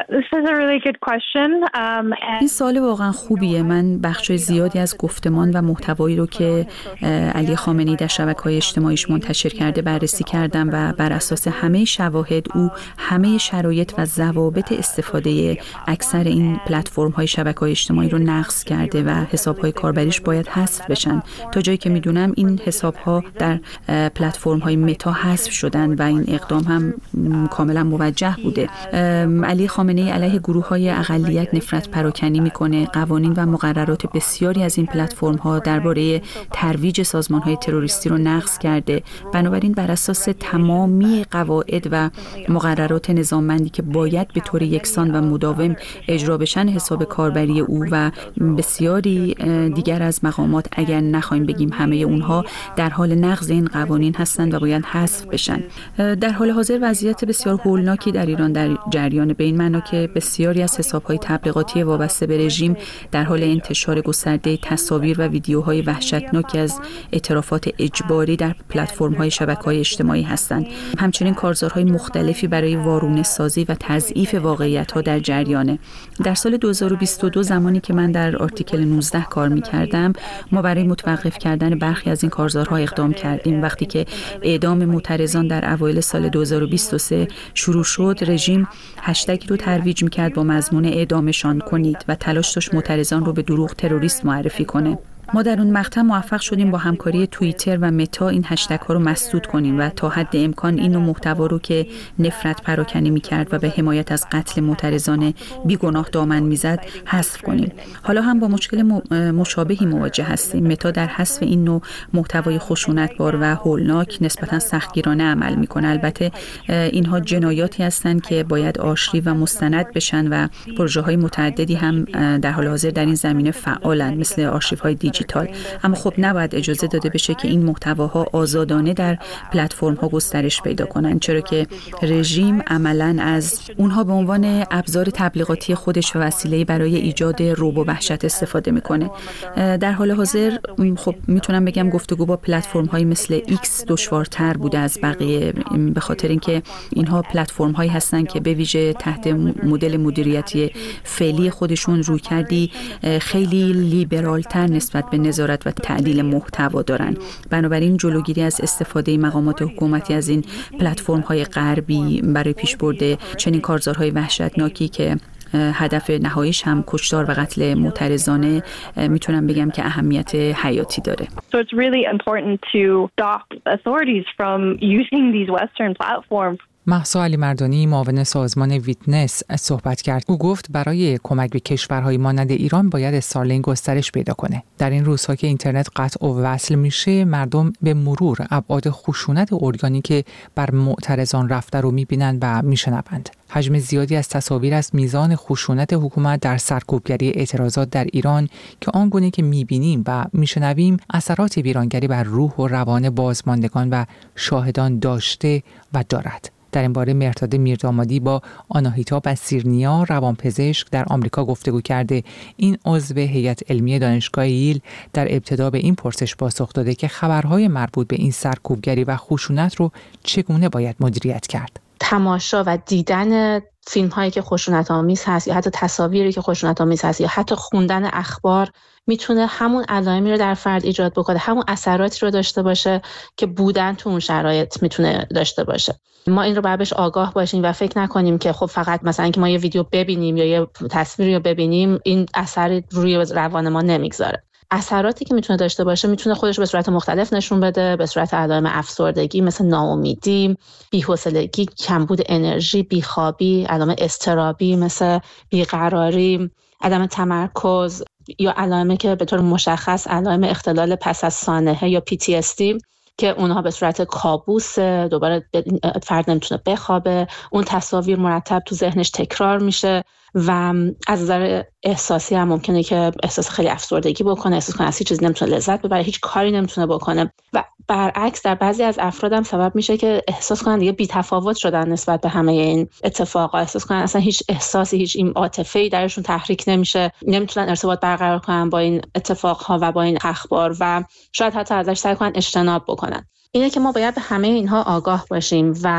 This is a really good question. Um, این سوال واقعا خوبیه. من بخش زیادی از گفتمان و محتوایی رو که علی خامنه‌ای در شبکه‌های اجتماعیش منتشر کرده بررسی کردم و بر اساس همه شواهد او همه شرایط و ضوابط استفاده اکثر این پلتفرم‌های شبکه‌های اجتماعی رو نقض کرده و حساب‌های کاربریش باید حذف بشن. تا جایی که میدونم این حساب‌ها در پلتفرم‌های متا حذف شدن و این اقدام هم کاملا موجه بوده. علی خامنه‌ای علیه گروه‌های اقلیت نفرت پراکنی میکنه. قوانین و مقررات بسیاری از این پلتفرم‌ها درباره ترویج سازمان‌های تروریستی رو نقض کرده. بنابراین بر اساس تمامی قواعد و مقررات نظاممندی که باید به طور یکسان و مداوم اجرا بشن، حساب کاربری او و بسیاری دیگر از مقامات، اگر نخوایم بگیم همه اونها، در حال نقض این قوانین هستند و باید حذف بشن. در حال حاضر وضعیت بسیار هولناکی در ایران در جریان، به این معنا که بسیاری از حساب‌های تبلیغاتی وابسته به رژیم در حال انتشار گسترده تصاویر و ویدیوهای وحشتناکی از اعترافات اجباری در پلتفرم‌های شبکه‌های اجتماعی هستند. همچنین کارزارهای مختلفی برای وارونه‌سازی و تضعیف واقعیت‌ها در جریانه. در سال دو هزار و بیست و دو زمانی که من در آرتیکل نوزده کار می‌کردم، ما برای متوقف کردن برخی از این کارزارها اقدام کردیم. وقتی که اعدام معترضان در اوایل سال دو هزار و بیست و سه شروع شد، رژیم هشتگی رو ترویج می‌کرد با مضمون اعدامشان کنید و تلاش داشت معترضان رو به دروغ تروریست معرفی کنه. ما در اون مقطع موفق شدیم با همکاری توییتر و متا این هشتگ ها رو مسدود کنیم و تا حد امکان این نوع محتوا رو که نفرت پراکنی می‌کرد و به حمایت از قتل معترضان بیگناه دامن می‌زد حذف کنیم. حالا هم با مشکل مشابهی مواجه هستیم. متا در حذف این نوع محتوای خشونتبار و هولناک نسبتاً سختگیرانه عمل می‌کنه. البته اینها جنایاتی هستند که باید آشتی و مستند بشن و پروژه‌های متعددی هم در حال حاضر در این زمینه فعالند، مثل آرشیوهای دیجیتال. اما خب نباید اجازه داده بشه که این محتواها آزادانه در پلتفرم‌ها گسترش پیدا کنن، چرا که رژیم عملاً از اونها به عنوان ابزار تبلیغاتی خودش و وسیله برای ایجاد رعب و وحشت استفاده میکنه. در حال حاضر خب میتونم بگم گفتگو با پلتفرم‌های مثل ایکس دشوارتر بوده از بقیه، به خاطر اینکه اینها پلتفرم‌هایی هستن که به ویژه تحت مدل مدیریتی فعلی خودشون روی کردی خیلی لیبرال‌تر نسبت به نظارت و تعدیل محتوا دارن. بنابراین جلوگیری از استفاده مقامات حکومتی از این پلتفرم‌های غربی برای پیشبرد چنین کارزارهای وحشتناکی که هدف نهاییش هم کشتار و قتل معترضانه، میتونم بگم که اهمیت حیاتی داره. So it's really important to stop authorities from using these Western platforms. مهسا علیمردانی معاون سازمان ویتنس صحبت کرد. او گفت برای کمک به کشورهای مانند ایران باید استارلینک گسترش پیدا کنه. در این روزها که اینترنت قطع و وصل میشه، مردم به مرور ابعاد خشونت ارگانیک بر معترضان رفته رو میبینند و میشنوند. حجم زیادی از تصاویر از میزان خشونت حکومت در سرکوبگری اعتراضات در ایران که آنگونه که میبینیم و میشنویم اثرات ویرانگری بر روح و روان بازماندگان و شاهدان داشته و دارد. در این باره مهرداد میردامادی با آناهیتا بصیرنیا روانپزشک در آمریکا گفتگو کرده. این عضو هیئت علمی دانشگاه ییل در ابتدا به این پرسش پاسخ داده که خبرهای مربوط به این سرکوبگری و خشونت رو چگونه باید مدیریت کرد. تماشا و دیدن فیلم هایی که خشونت آمیز هست یا حتی تصاویری که خشونت آمیز هست یا حتی خوندن اخبار میتونه همون علائمی رو در فرد ایجاد بکنه، همون اثراتی رو داشته باشه که بودن تو اون شرایط میتونه داشته باشه. ما این رو باید بهش آگاه باشیم و فکر نکنیم که خب فقط مثلا که ما یه ویدیو ببینیم یا یه تصویری رو ببینیم این اثری روی روان ما نمیگذاره. اثراتی که میتونه داشته باشه میتونه خودش به صورت مختلف نشون بده، به صورت علائم افسردگی مثل ناامیدی، بی‌حوصلگی، کمبود انرژی، بیخوابی، علائم اضطرابی مثل بیقراری، عدم تمرکز، یا علائمی که به طور مشخص علائم اختلال پس از سانحه یا پی تی اس دی که اونها به صورت کابوس، دوباره فرد نمیتونه بخوابه، اون تصاویر مرتب تو ذهنش تکرار میشه و از نظر احساسی هم ممکنه که احساس خیلی افسردگی بکنه، احساس کنه از هیچ چیزی نمیتونه لذت ببره، هیچ کاری نمیتونه بکنه و برعکس در بعضی از افراد هم سبب میشه که احساس کنن دیگه بی‌تفاوت شدن نسبت به همه این اتفاقا، احساس کنن اصلا هیچ احساسی، هیچ این عاطفه‌ای درشون تحریک نمیشه، نمیتونن ارتباط برقرار کنن با این اتفاقها و با این اخبار و شاید حتی ازش سعی کنن اجتناب بکنن. اینه که ما باید به همه اینها آگاه باشیم و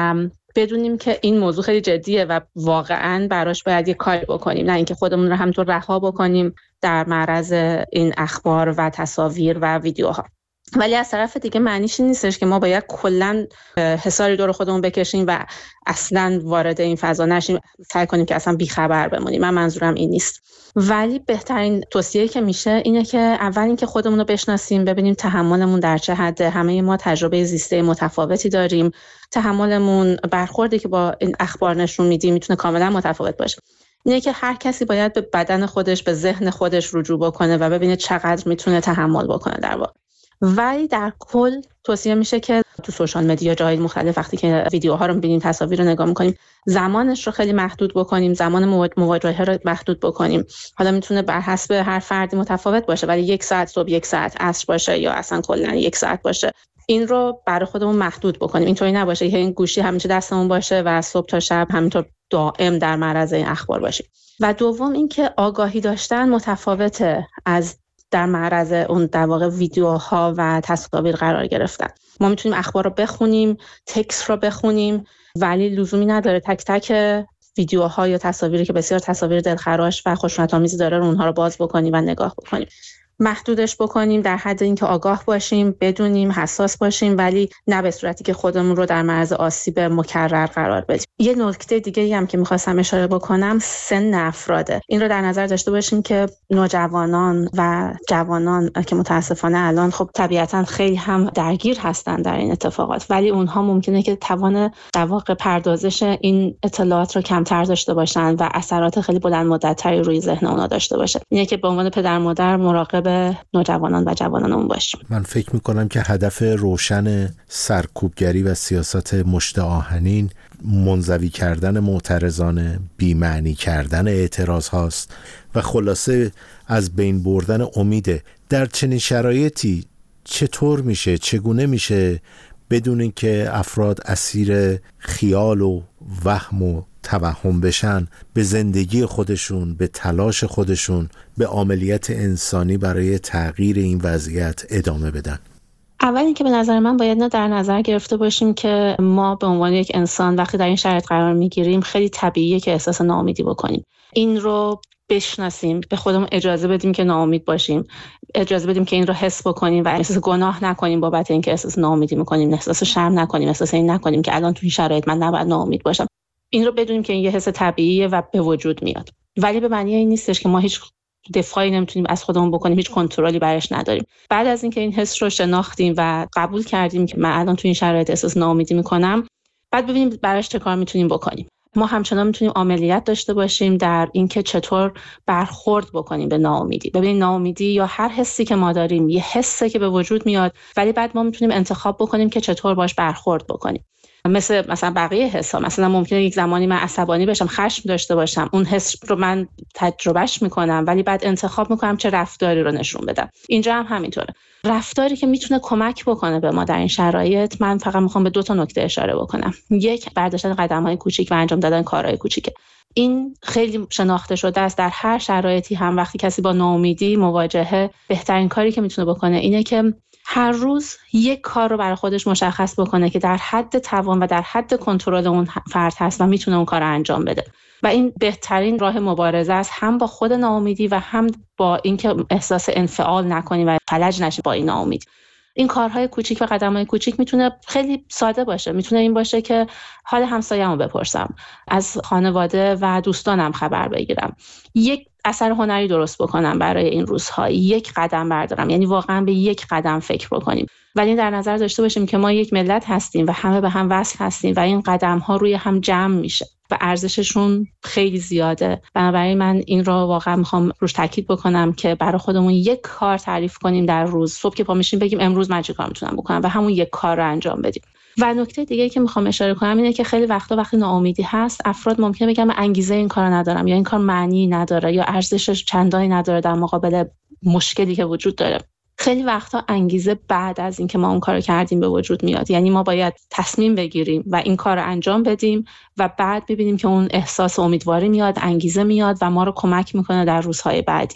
بدونیم که این موضوع خیلی جدیه و واقعاً براش باید یه کاری بکنیم، نه اینکه خودمون رو همینطور رها بکنیم در معرض این اخبار و تصاویر و ویدیوها. ولی از طرف دیگه معنیش این نیستش که ما باید کلاً حصاری دور خودمون بکشیم و اصلاً وارد این فضا نشیم، سعی کنیم که اصلا بیخبر بمونیم. من منظورم این نیست. ولی بهترین توصیه‌ای که میشه اینه که اول اینکه خودمون رو بشناسیم، ببینیم تحملمون در چه حده. همه ما تجربه زیسته متفاوتی داریم. تحملمون، برخوردی که با این اخبار نشون میدیم میتونه کاملا متفاوت باشه. اینه که هر کسی باید به بدن خودش، به ذهن خودش رجوع بکنه و ببینه چقدر میتونه تحمل بکنه در واقع. ولی در کل توصیه میشه که تو سوشال مدیا جای مختلف وقتی که ویدیوها رو می‌بینیم، تصاویر رو نگاه می‌کنیم، زمانش رو خیلی محدود بکنیم، زمان مواجهه رو محدود بکنیم. حالا میتونه بر حسب هر فردی متفاوت باشه، ولی یک ساعت صبح، یک ساعت عصر باشه یا اصلا کلا یک ساعت باشه. این رو برای خودمون محدود بکنیم. اینطوری نباشه که این گوشی همیشه دستمون باشه و صبح تا شب همینطور دائم در معرض این اخبار باشیم. و دوم اینکه آگاهی داشتن متفاوته از در معرض اون در واقع ویدیوها و تصاویر قرار گرفتن. ما میتونیم اخبار رو بخونیم، تکست رو بخونیم، ولی لزومی نداره تک تک ویدیوها یا تصاویری که بسیار تصاویر دلخراش و خشونت‌آمیزی داره رو اونها رو باز بکنیم و نگاه بکنیم. محدودش بکنیم در حد اینکه آگاه باشیم، بدونیم، حساس باشیم، ولی نه به صورتی که خودمون رو در معرض آسیب مکرر قرار بدیم. یه نکته دیگه‌ای هم که می‌خواستم اشاره بکنم سن افراده. این رو در نظر داشته باشیم که نوجوانان و جوانان که متاسفانه الان خب طبیعتاً خیلی هم درگیر هستن در این اتفاقات، ولی اونها ممکنه که توان در واقع پردازش این اطلاعات رو کمتر داشته باشن و اثرات خیلی بلند مدت‌تری روی ذهن اونها داشته باشه. اینه که به عنوان پدر مادر مراقب نوجوانان و جوانان باشیم. من فکر میکنم که هدف روشن سرکوبگری و سیاست مشت آهنین منزوی کردن معترضان، بی‌معنی کردن اعتراض هاست و خلاصه از بین بردن امیده. در چنین شرایطی چطور میشه، چگونه میشه بدون اینکه افراد اسیر خیال و وهم و توهم بشن، به زندگی خودشون، به تلاش خودشون، به عملیات انسانی برای تغییر این وضعیت ادامه بدن؟ اول اینکه به نظر من باید نه در نظر گرفته باشیم که ما به عنوان یک انسان وقتی در این شرایط قرار میگیریم خیلی طبیعیه که احساس ناامیدی بکنیم. این رو بشناسیم، به خودمون اجازه بدیم که ناامید باشیم، اجازه بدیم که این رو حس بکنیم و احساس گناه نکنیم بابت اینکه احساس ناامیدی میکنیم، احساس شرم نکنیم، احساس این نکنیم که الان تو این شرایط من نباید ناامید باشم. این رو بدونیم که این یه حس طبیعیه و به وجود میاد، ولی به معنی این نیستش که ما هیچ دفاعی نمیتونیم از خودمون بکنیم، هیچ کنترلی برش نداریم. بعد از اینکه این حس رو شناختیم و قبول کردیم که من الان تو این شرایط احساس ناامیدی میکنم، بعد ببینیم براش چه کار میتونیم بکنیم. ما همچنان میتونیم عملیات داشته باشیم در اینکه چطور برخورد بکنیم به ناامیدی. ببینید ناامیدی یا هر حسی که ما داریم یه حسی که به وجود میاد، ولی بعد ما میتونیم انتخاب بکنیم که چطور باش برخورد بکنیم. مثل مثلا بقیه حسا، مثلا ممکنه یک زمانی من عصبانی بشم، خشم داشته باشم، اون حس رو من تجربهش میکنم، ولی بعد انتخاب میکنم چه رفتاری رو نشون بدم. اینجا هم همینطوره. رفتاری که میتونه کمک بکنه به ما در این شرایط، من فقط میخوام به دو تا نکته اشاره بکنم. یک، برداشتن قدم‌های کوچیک و انجام دادن کارهای کوچیک. این خیلی شناخته شده است. در هر شرایطی هم وقتی کسی با ناامیدی مواجهه، بهترین کاری که میتونه بکنه اینه که هر روز یک کار رو برای خودش مشخص بکنه که در حد توان و در حد کنترل اون فرد هست و میتونه اون کار رو انجام بده. و این بهترین راه مبارزه است، هم با خود ناامیدی و هم با اینکه احساس انفعال نکنی و فلج نشی با این ناامیدی. این کارهای کوچیک و قدم‌های کوچیک میتونه خیلی ساده باشه. میتونه این باشه که حال همسایه‌مو بپرسم، از خانواده و دوستانم خبر بگیرم، یک اثر هنری درست بکنم برای این روزها، یک قدم بردارم، یعنی واقعا به یک قدم فکر بکنیم. ولی در نظر داشته باشیم که ما یک ملت هستیم و همه به هم وصل هستیم و این قدم‌ها روی هم جمع میشه و ارزششون خیلی زیاده. بنابراین من این رو واقعا میخوام روش تاکید بکنم که برای خودمون یک کار تعریف کنیم در روز. صبح که پا میشیم بگیم امروز من چه کار میتونم بکنم و همون یک کار رو انجام بدیم. و نکته دیگه که میخوام اشاره کنم اینه که خیلی وقتا وقتی ناامیدی هست، افراد ممکنه بگن من انگیزه این کارو ندارم، یا این کار معنی نداره، یا ارزشش چندانی نداره در مقابل مشکلی که وجود داره. خیلی وقتا انگیزه بعد از اینکه ما اون کارو کردیم به وجود میاد. یعنی ما باید تصمیم بگیریم و این کارو انجام بدیم و بعد ببینیم که اون احساس امیدواری میاد، انگیزه میاد و ما رو کمک میکنه در روزهای بعدی.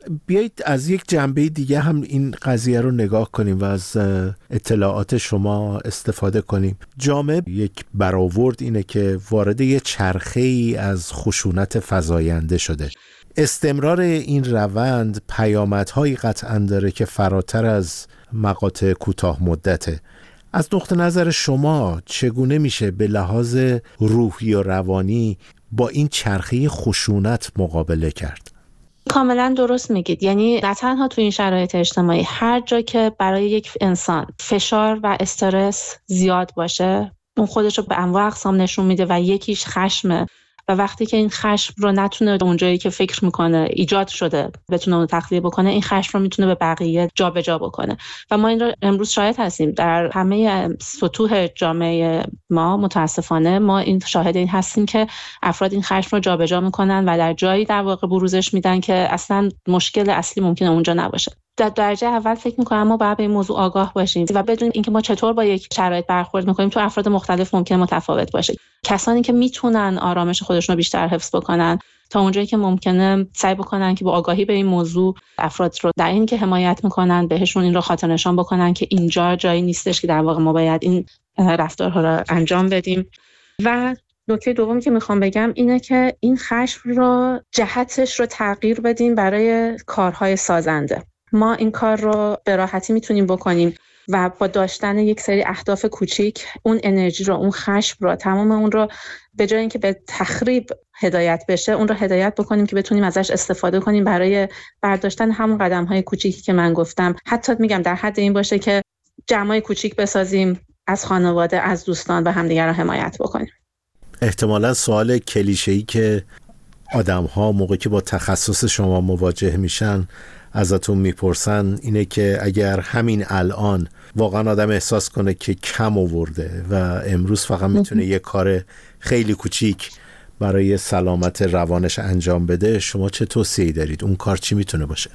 بیایید از یک جنبه دیگه هم این قضیه رو نگاه کنیم و از اطلاعات شما استفاده کنیم. جامعه یک برآورد اینه که وارد یه چرخه‌ای از خشونت فزاینده شده. استمرار این روند پیامدهایی قطعاً داره که فراتر از مقاطع کوتاه مدته. از نقطه نظر شما چگونه میشه به لحاظ روحی و روانی با این چرخه خشونت مقابله کرد؟ کاملا درست میگید. یعنی نه تنها تو این شرایط اجتماعی، هر جا که برای یک انسان فشار و استرس زیاد باشه، اون خودش رو به انواع اقسام نشون میده و یکیش خشمه و وقتی که این خشم رو نتونه اونجایی که فکر میکنه ایجاد شده بتونه اون تخلیه بکنه، این خشم رو میتونه به بقیه جابجا بکنه و ما این رو امروز شاهد هستیم در همه سطوح جامعه ما. متاسفانه ما این شاهد این هستیم که افراد این خشم رو جابجا میکنن و در جایی در واقع بروزش میدن که اصلا مشکل اصلی ممکنه اونجا نباشه. در درجه اول فکر می‌کنم ما باید به این موضوع آگاه باشیم و بدونیم اینکه ما چطور با یک شرایط برخورد می‌کنیم. تو افراد مختلف ممکنه متفاوت باشه. کسانی که میتونن آرامش خودشون رو بیشتر حفظ بکنن تا اونجایی که ممکنه سعی بکنن که با آگاهی به این موضوع افراد رو در این که حمایت می‌کنن بهشون این رو خاطر نشان بکنن که اینجا جایی نیستش که در واقع ما باید این رفتارها رو انجام بدیم. و نکته دومی که میخوام بگم اینه که این خشم رو جهتش رو تغییر بدیم برای کارهای سازنده. ما این کار رو به راحتی میتونیم بکنیم و با داشتن یک سری اهداف کوچیک اون انرژی رو، اون خشم رو، تمام اون رو به جای اینکه به تخریب هدایت بشه، اون رو هدایت بکنیم که بتونیم ازش استفاده کنیم برای برداشتن همون قدم‌های کوچیکی که من گفتم. حتی میگم در حد این باشه که جمعای کوچیک بسازیم، از خانواده، از دوستان و همدیگر رو حمایت بکنیم. احتمالاً سوال کلیشه‌ای که آدم‌ها موقعی که با تخصص شما مواجه میشن ازتون میپرسن اینه که اگر همین الان واقعا آدم احساس کنه که کم آورده و امروز فقط میتونه یه کار خیلی کوچیک برای سلامت روانش انجام بده، شما چه توصیه‌ای دارید؟ اون کار چی میتونه باشه؟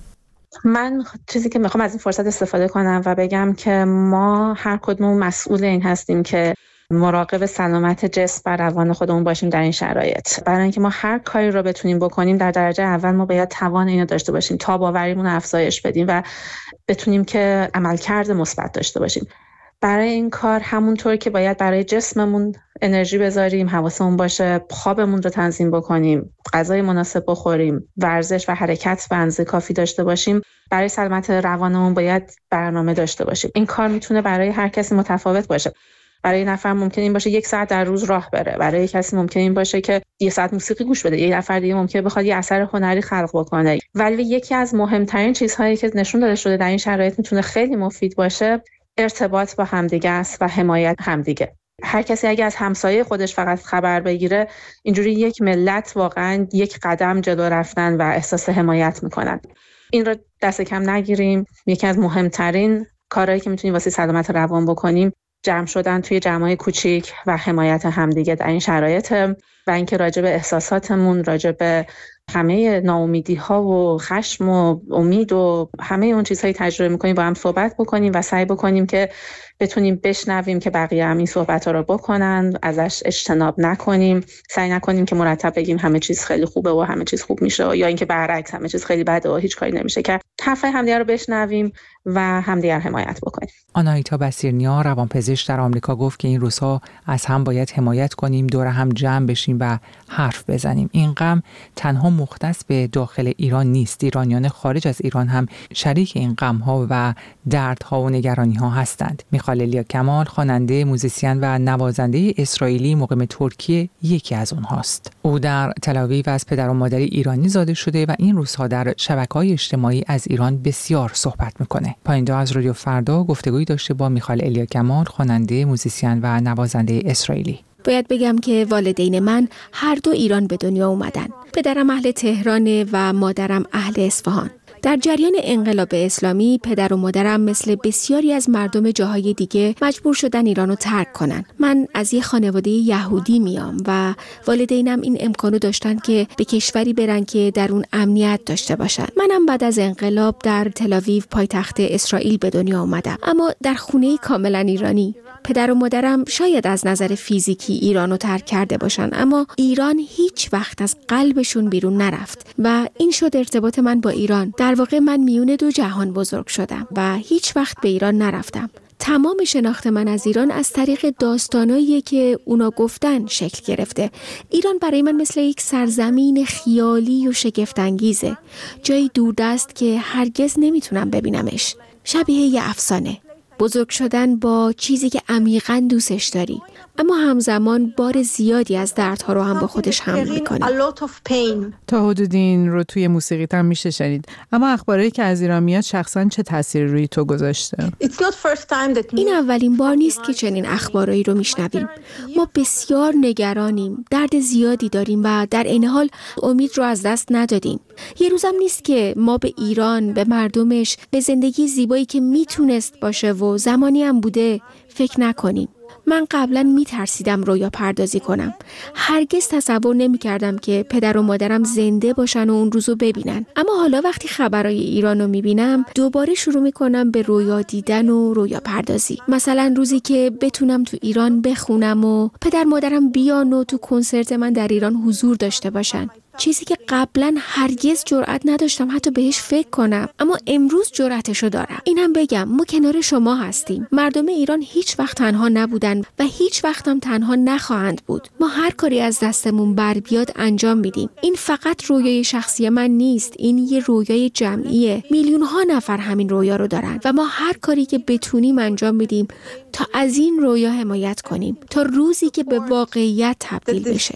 من چیزی که میخوام از این فرصت استفاده کنم و بگم که ما هر کدوم مسئول این هستیم که مراقب سلامت جسم و روان خودمون باشیم در این شرایط. برای اینکه ما هر کاری رو بتونیم بکنیم، در درجه اول ما باید توان اینو داشته باشیم، تاب‌آوریمون رو افزایش بدیم و بتونیم که عملکرد مثبت داشته باشیم. برای این کار همونطور که باید برای جسممون انرژی بذاریم، حواسمون باشه، خوابمون رو تنظیم بکنیم، غذای مناسب بخوریم، ورزش و حرکت به اندازه کافی داشته باشیم، برای سلامت روانمون باید برنامه داشته باشیم. این کار میتونه برای هر کسی متفاوت باشه. برای نفر ممکن این باشه یک ساعت در روز راه بره، برای کسی ممکن این باشه که یک ساعت موسیقی گوش بده، یک نفر دیگه ممکنه بخواد یه اثر هنری خلق بکنه. ولی یکی از مهمترین چیزهایی که نشون داده شده در این شرایط میتونه خیلی مفید باشه، ارتباط با همدیگه است و حمایت همدیگه. هر کسی اگه از همسایه خودش فقط خبر بگیره، اینجوری یک ملت واقعا یک قدم جلو رفتن و احساس حمایت میکنن. این رو دست کم نگیریم. یکی از مهمترین کارهایی که میتونیم واسه سلامت روان بکنیم جمع شدن توی جمعای کوچیک و حمایت همدیگه در این شرایط و اینکه راجع به احساساتمون، راجع به همه ناامیدی ها و خشم و امید و همه اون چیزهایی تجربه میکنیم با هم صحبت بکنیم و سعی بکنیم که بتونیم بشنویم که بقیه هم این صحبت ها رو بکنن، ازش اجتناب نکنیم، سعی نکنیم که مرتب بگیم همه چیز خیلی خوبه و همه چیز خوب میشه یا اینکه برعکس همه چیز خیلی بده و هیچ کاری نمیشه، که حرف همدیگه رو بشنویم و همدیگه حمایت بکنیم. آناهیتا بصیرنیا، روانپزشک در آمریکا، گفت که این روزها از هم باید حمایت کنیم، دور هم جمع بشیم و حرف بزنیم. این غم تنها مختص به داخل ایران نیست، ایرانیان خارج از ایران هم شریک این غم‌ها و دردها و نگرانی‌ها هستند. میخائیل الیاکمال، خواننده، موزیسین و نوازنده اسرائیلی مقیم ترکیه، یکی از اونهاست. او در تل‌آویو از پدر و مادری ایرانی زاده شده و این روزها در شبکه‌های اجتماعی از ایران بسیار صحبت میکنه. پایین‌دا از رادیو فردا گفتگویی داشته با میخائیل الیاکمال، خواننده، موزیسین و نوازنده اسرائیلی. باید بگم که والدین من هر دو ایران به دنیا اومدن. پدرم اهل تهران و مادرم اهل اصفهان. در جریان انقلاب اسلامی پدر و مادرم مثل بسیاری از مردم جاهای دیگه مجبور شدن ایرانو ترک کنن. من از یه خانواده یهودی میام و والدینم این امکانو داشتن که به کشوری برن که در اون امنیت داشته باشن. منم بعد از انقلاب در تل‌آویو پایتخت اسرائیل به دنیا اومدم، اما در خونه‌ای کاملا ایرانی. پدر و مادرم شاید از نظر فیزیکی ایران رو ترک کرده باشن، اما ایران هیچ وقت از قلبشون بیرون نرفت و این شد ارتباط من با ایران. در واقع من میون دو جهان بزرگ شدم و هیچ وقت به ایران نرفتم. تمام شناخت من از ایران از طریق داستانایی که اونا گفتن شکل گرفته. ایران برای من مثل یک سرزمین خیالی و شگفت‌انگیزه، جایی دوردست که هرگز نمیتونم ببینمش. شبیه یه افسانه، بزرگ شدن با چیزی که عمیقاً دوستش داری، اما همزمان بار زیادی از دردها رو هم با خودش حمل میکنه. تا حدودی این رو توی موسیقیت هم میشه شنید. اما اخباری که از ایران میاد شخصاً چه تأثیری روی تو گذاشته؟ این اولین بار نیست که چنین اخبارایی رو میشنویم. ما بسیار نگرانیم، درد زیادی داریم و در این حال امید رو از دست ندادیم. یه روزم نیست که ما به ایران، به مردمش، به زندگی زیبایی که میتونست باشه و زمانی هم بوده فکر نکنیم. من قبلا میترسیدم رویا پردازی کنم. هرگز تصور نمی کردم که پدر و مادرم زنده باشن و اون روزو ببینن. اما حالا وقتی خبرای ایرانو میبینم دوباره شروع میکنم به رویا دیدن و رویا پردازی. مثلا روزی که بتونم تو ایران بخونم و پدر مادرم بیان و تو کنسرت من در ایران حضور داشته باشن. چیزی که قبلا هرگز جرئت نداشتم حتی بهش فکر کنم، اما امروز جرأتشو دارم. اینم بگم ما کنار شما هستیم. مردم ایران هیچ وقت تنها نبودن و هیچ وقت هم تنها نخواهند بود. ما هر کاری از دستمون بر بیاد انجام میدیم. این فقط رویای شخصی من نیست، این یه رویای جمعیه. میلیون ها نفر همین رویا رو دارن و ما هر کاری که بتونیم انجام میدیم تا از این رویا حمایت کنیم، تا روزی که به واقعیت تبدیل بشه.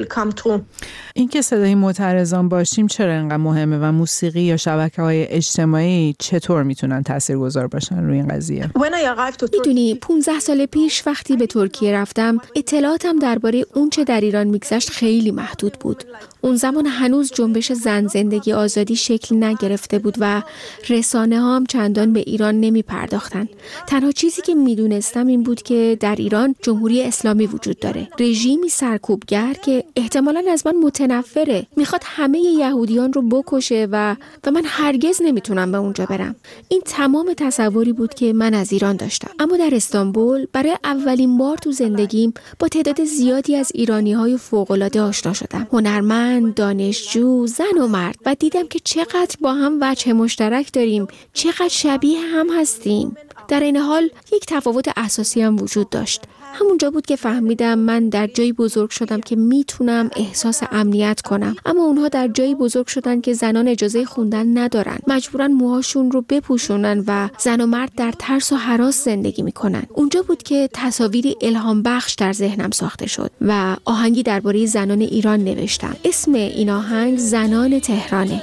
این که صدای معترضان باشیم چرا اینقدر مهمه و موسیقی یا شبکه‌های اجتماعی چطور میتونن تاثیرگذار باشن روی این قضیه؟ میدونی پانزده سال پیش وقتی به ترکیه رفتم اطلاعاتم درباره اون چه در ایران میگذشت خیلی محدود بود. اون زمان هنوز جنبش زن زندگی آزادی شکل نگرفته بود و رسانه ها هم چندان به ایران نمی پرداختن. تنها چیزی که میدونستم این بود که در ایران جمهوری اسلامی وجود داره، رژیمی سرکوبگر که احتمالاً از من متنفره، میخواد همه یهودیان رو بکشه و و من هرگز نمیتونم به اونجا برم. این تمام تصوری بود که من از ایران داشتم. اما در استانبول برای اولین بار تو زندگیم با تعداد زیادی از ایرانی‌های فوق‌العاده آشنا شدم. هنرمند، دانشجو، زن و مرد، و دیدم که چقدر با هم وجه مشترک داریم، چقدر شبیه هم هستیم. در این حال یک تفاوت اساسی هم وجود داشت. همونجا بود که فهمیدم من در جایی بزرگ شدم که میتونم احساس امنیت کنم، اما اونها در جایی بزرگ شدن که زنان اجازه خوندن ندارن، مجبورن موهاشون رو بپوشونن و زن و مرد در ترس و هراس زندگی میکنن. اونجا بود که تصاویری الهام بخش در ذهنم ساخته شد و آهنگی درباره زنان ایران نوشتم. اسم این آهنگ زنان تهرانه.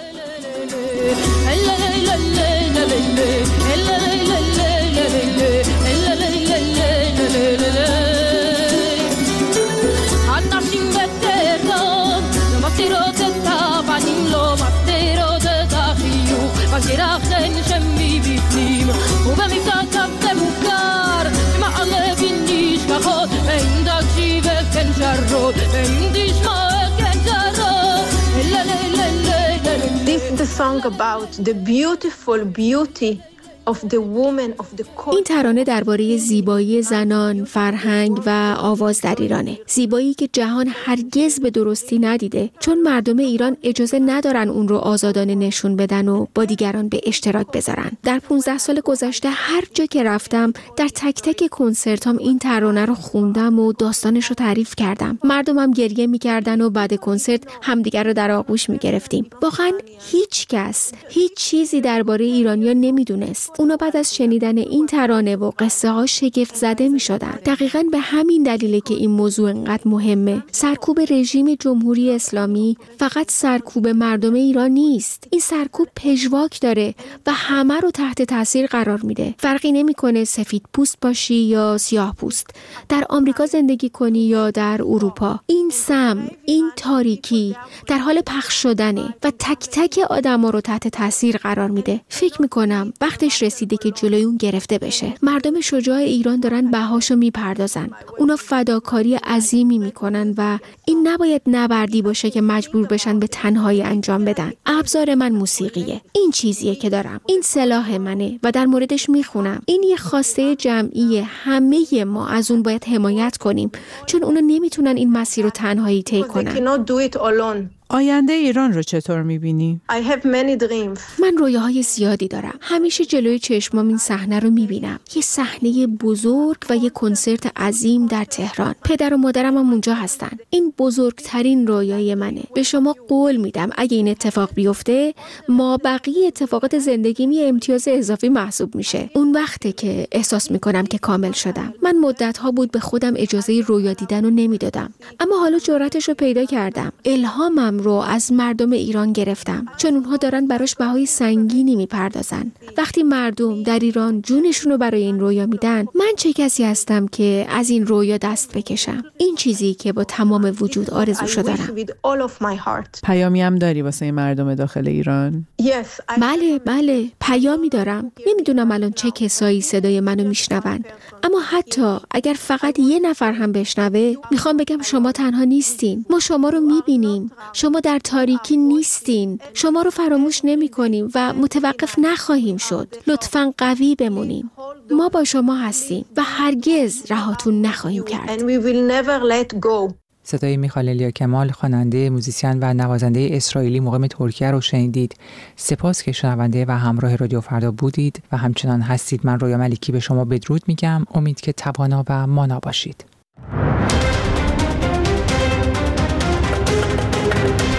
This is the song about the beautiful beauty این ترانه درباره زیبایی زنان، فرهنگ و آواز در ایرانه. زیبایی که جهان هرگز به درستی ندیده، چون مردم ایران اجازه ندارن اون رو آزادانه نشون بدن و با دیگران به اشتراک بذارن. در پانزده سال گذشته هر جا که رفتم در تک تک کنسرتام این ترانه رو خوندم و داستانش رو تعریف کردم. مردمم گریه می‌کردن و بعد کنسرت همدیگر رو در آغوش می‌گرفتیم. واقعا هیچ کس هیچ چیزی درباره ایرانیا نمیدونست. اونا بعد از شنیدن این ترانه و قصه ها شگفت زده می شدن. دقیقاً به همین دلیله که این موضوع انقدر مهمه. سرکوب رژیم جمهوری اسلامی فقط سرکوب مردم ایران نیست. این سرکوب پژواک داره و همه رو تحت تاثیر قرار میده. فرقی نمیکنه سفید پوست باشی یا سیاه پوست، در آمریکا زندگی کنی یا در اروپا. این سم، این تاریکی در حال پخش شدنه و تک تک آدما رو تحت تاثیر قرار میده. فکر میکنم وقتش رسیده که جلوی اون گرفته بشه. مردم شجاع ایران دارن بهاشو میپردازن. اونا فداکاری عظیمی میکنن و این نباید نبردی باشه که مجبور بشن به تنهایی انجام بدن. ابزار من موسیقیه. این چیزیه که دارم. این سلاح منه و در موردش میخونم. این یه خواسته جمعیه. همه ما از اون باید حمایت کنیم چون اونا نمیتونن این مسیر رو تنهایی طی کنن. آینده ایران رو چطور می‌بینی؟ I have many dreams. من رویاهای زیادی دارم. همیشه جلوی چشمام این صحنه رو می‌بینم. یه صحنه بزرگ و یه کنسرت عظیم در تهران. پدر و مادرم هم اونجا هستن. این بزرگترین رویای منه. به شما قول میدم اگه این اتفاق بیفته، ما بقیه اتفاقات زندگیم یه امتیاز اضافی محسوب میشه. اون وقته که احساس میکنم که کامل شدم. من مدت‌ها بود به خودم اجازه رویا دیدن رو نمیدادم. اما حالا جرأتش رو پیدا کردم. الهامم رو از مردم ایران گرفتم چون اونها دارن براش بهای سنگینی میپردازن. وقتی مردم در ایران جونشون رو برای این رویا میدن، من چه کسی هستم که از این رویا دست بکشم؟ این چیزی که با تمام وجود آرزوشو دارم. پیامی هم داری واسه مردم داخل ایران؟ Yes, بله بله پیامی دارم. نمیدونم الان چه کسایی صدای منو میشنون، اما حتی اگر فقط یه نفر هم بشنوه، میخوام بگم شما تنها نیستین. ما شما رو میبینیم. شما در تاریکی نیستین. شما رو فراموش نمی کنیم و متوقف نخواهیم شد. لطفاً قوی بمونیم. ما با شما هستیم و هرگز رهاتون نخواهیم کرد. and we will never let go. صدای میخائیل الیاکمال، خواننده، موزیسین و نوازنده اسرائیلی مقیم ترکیه رو شنیدید. سپاس که شنونده و همراه رادیو فردا بودید و همچنان هستید. من رویا ملکی به شما بدرود میگم. امید که توانا و مانا باشید.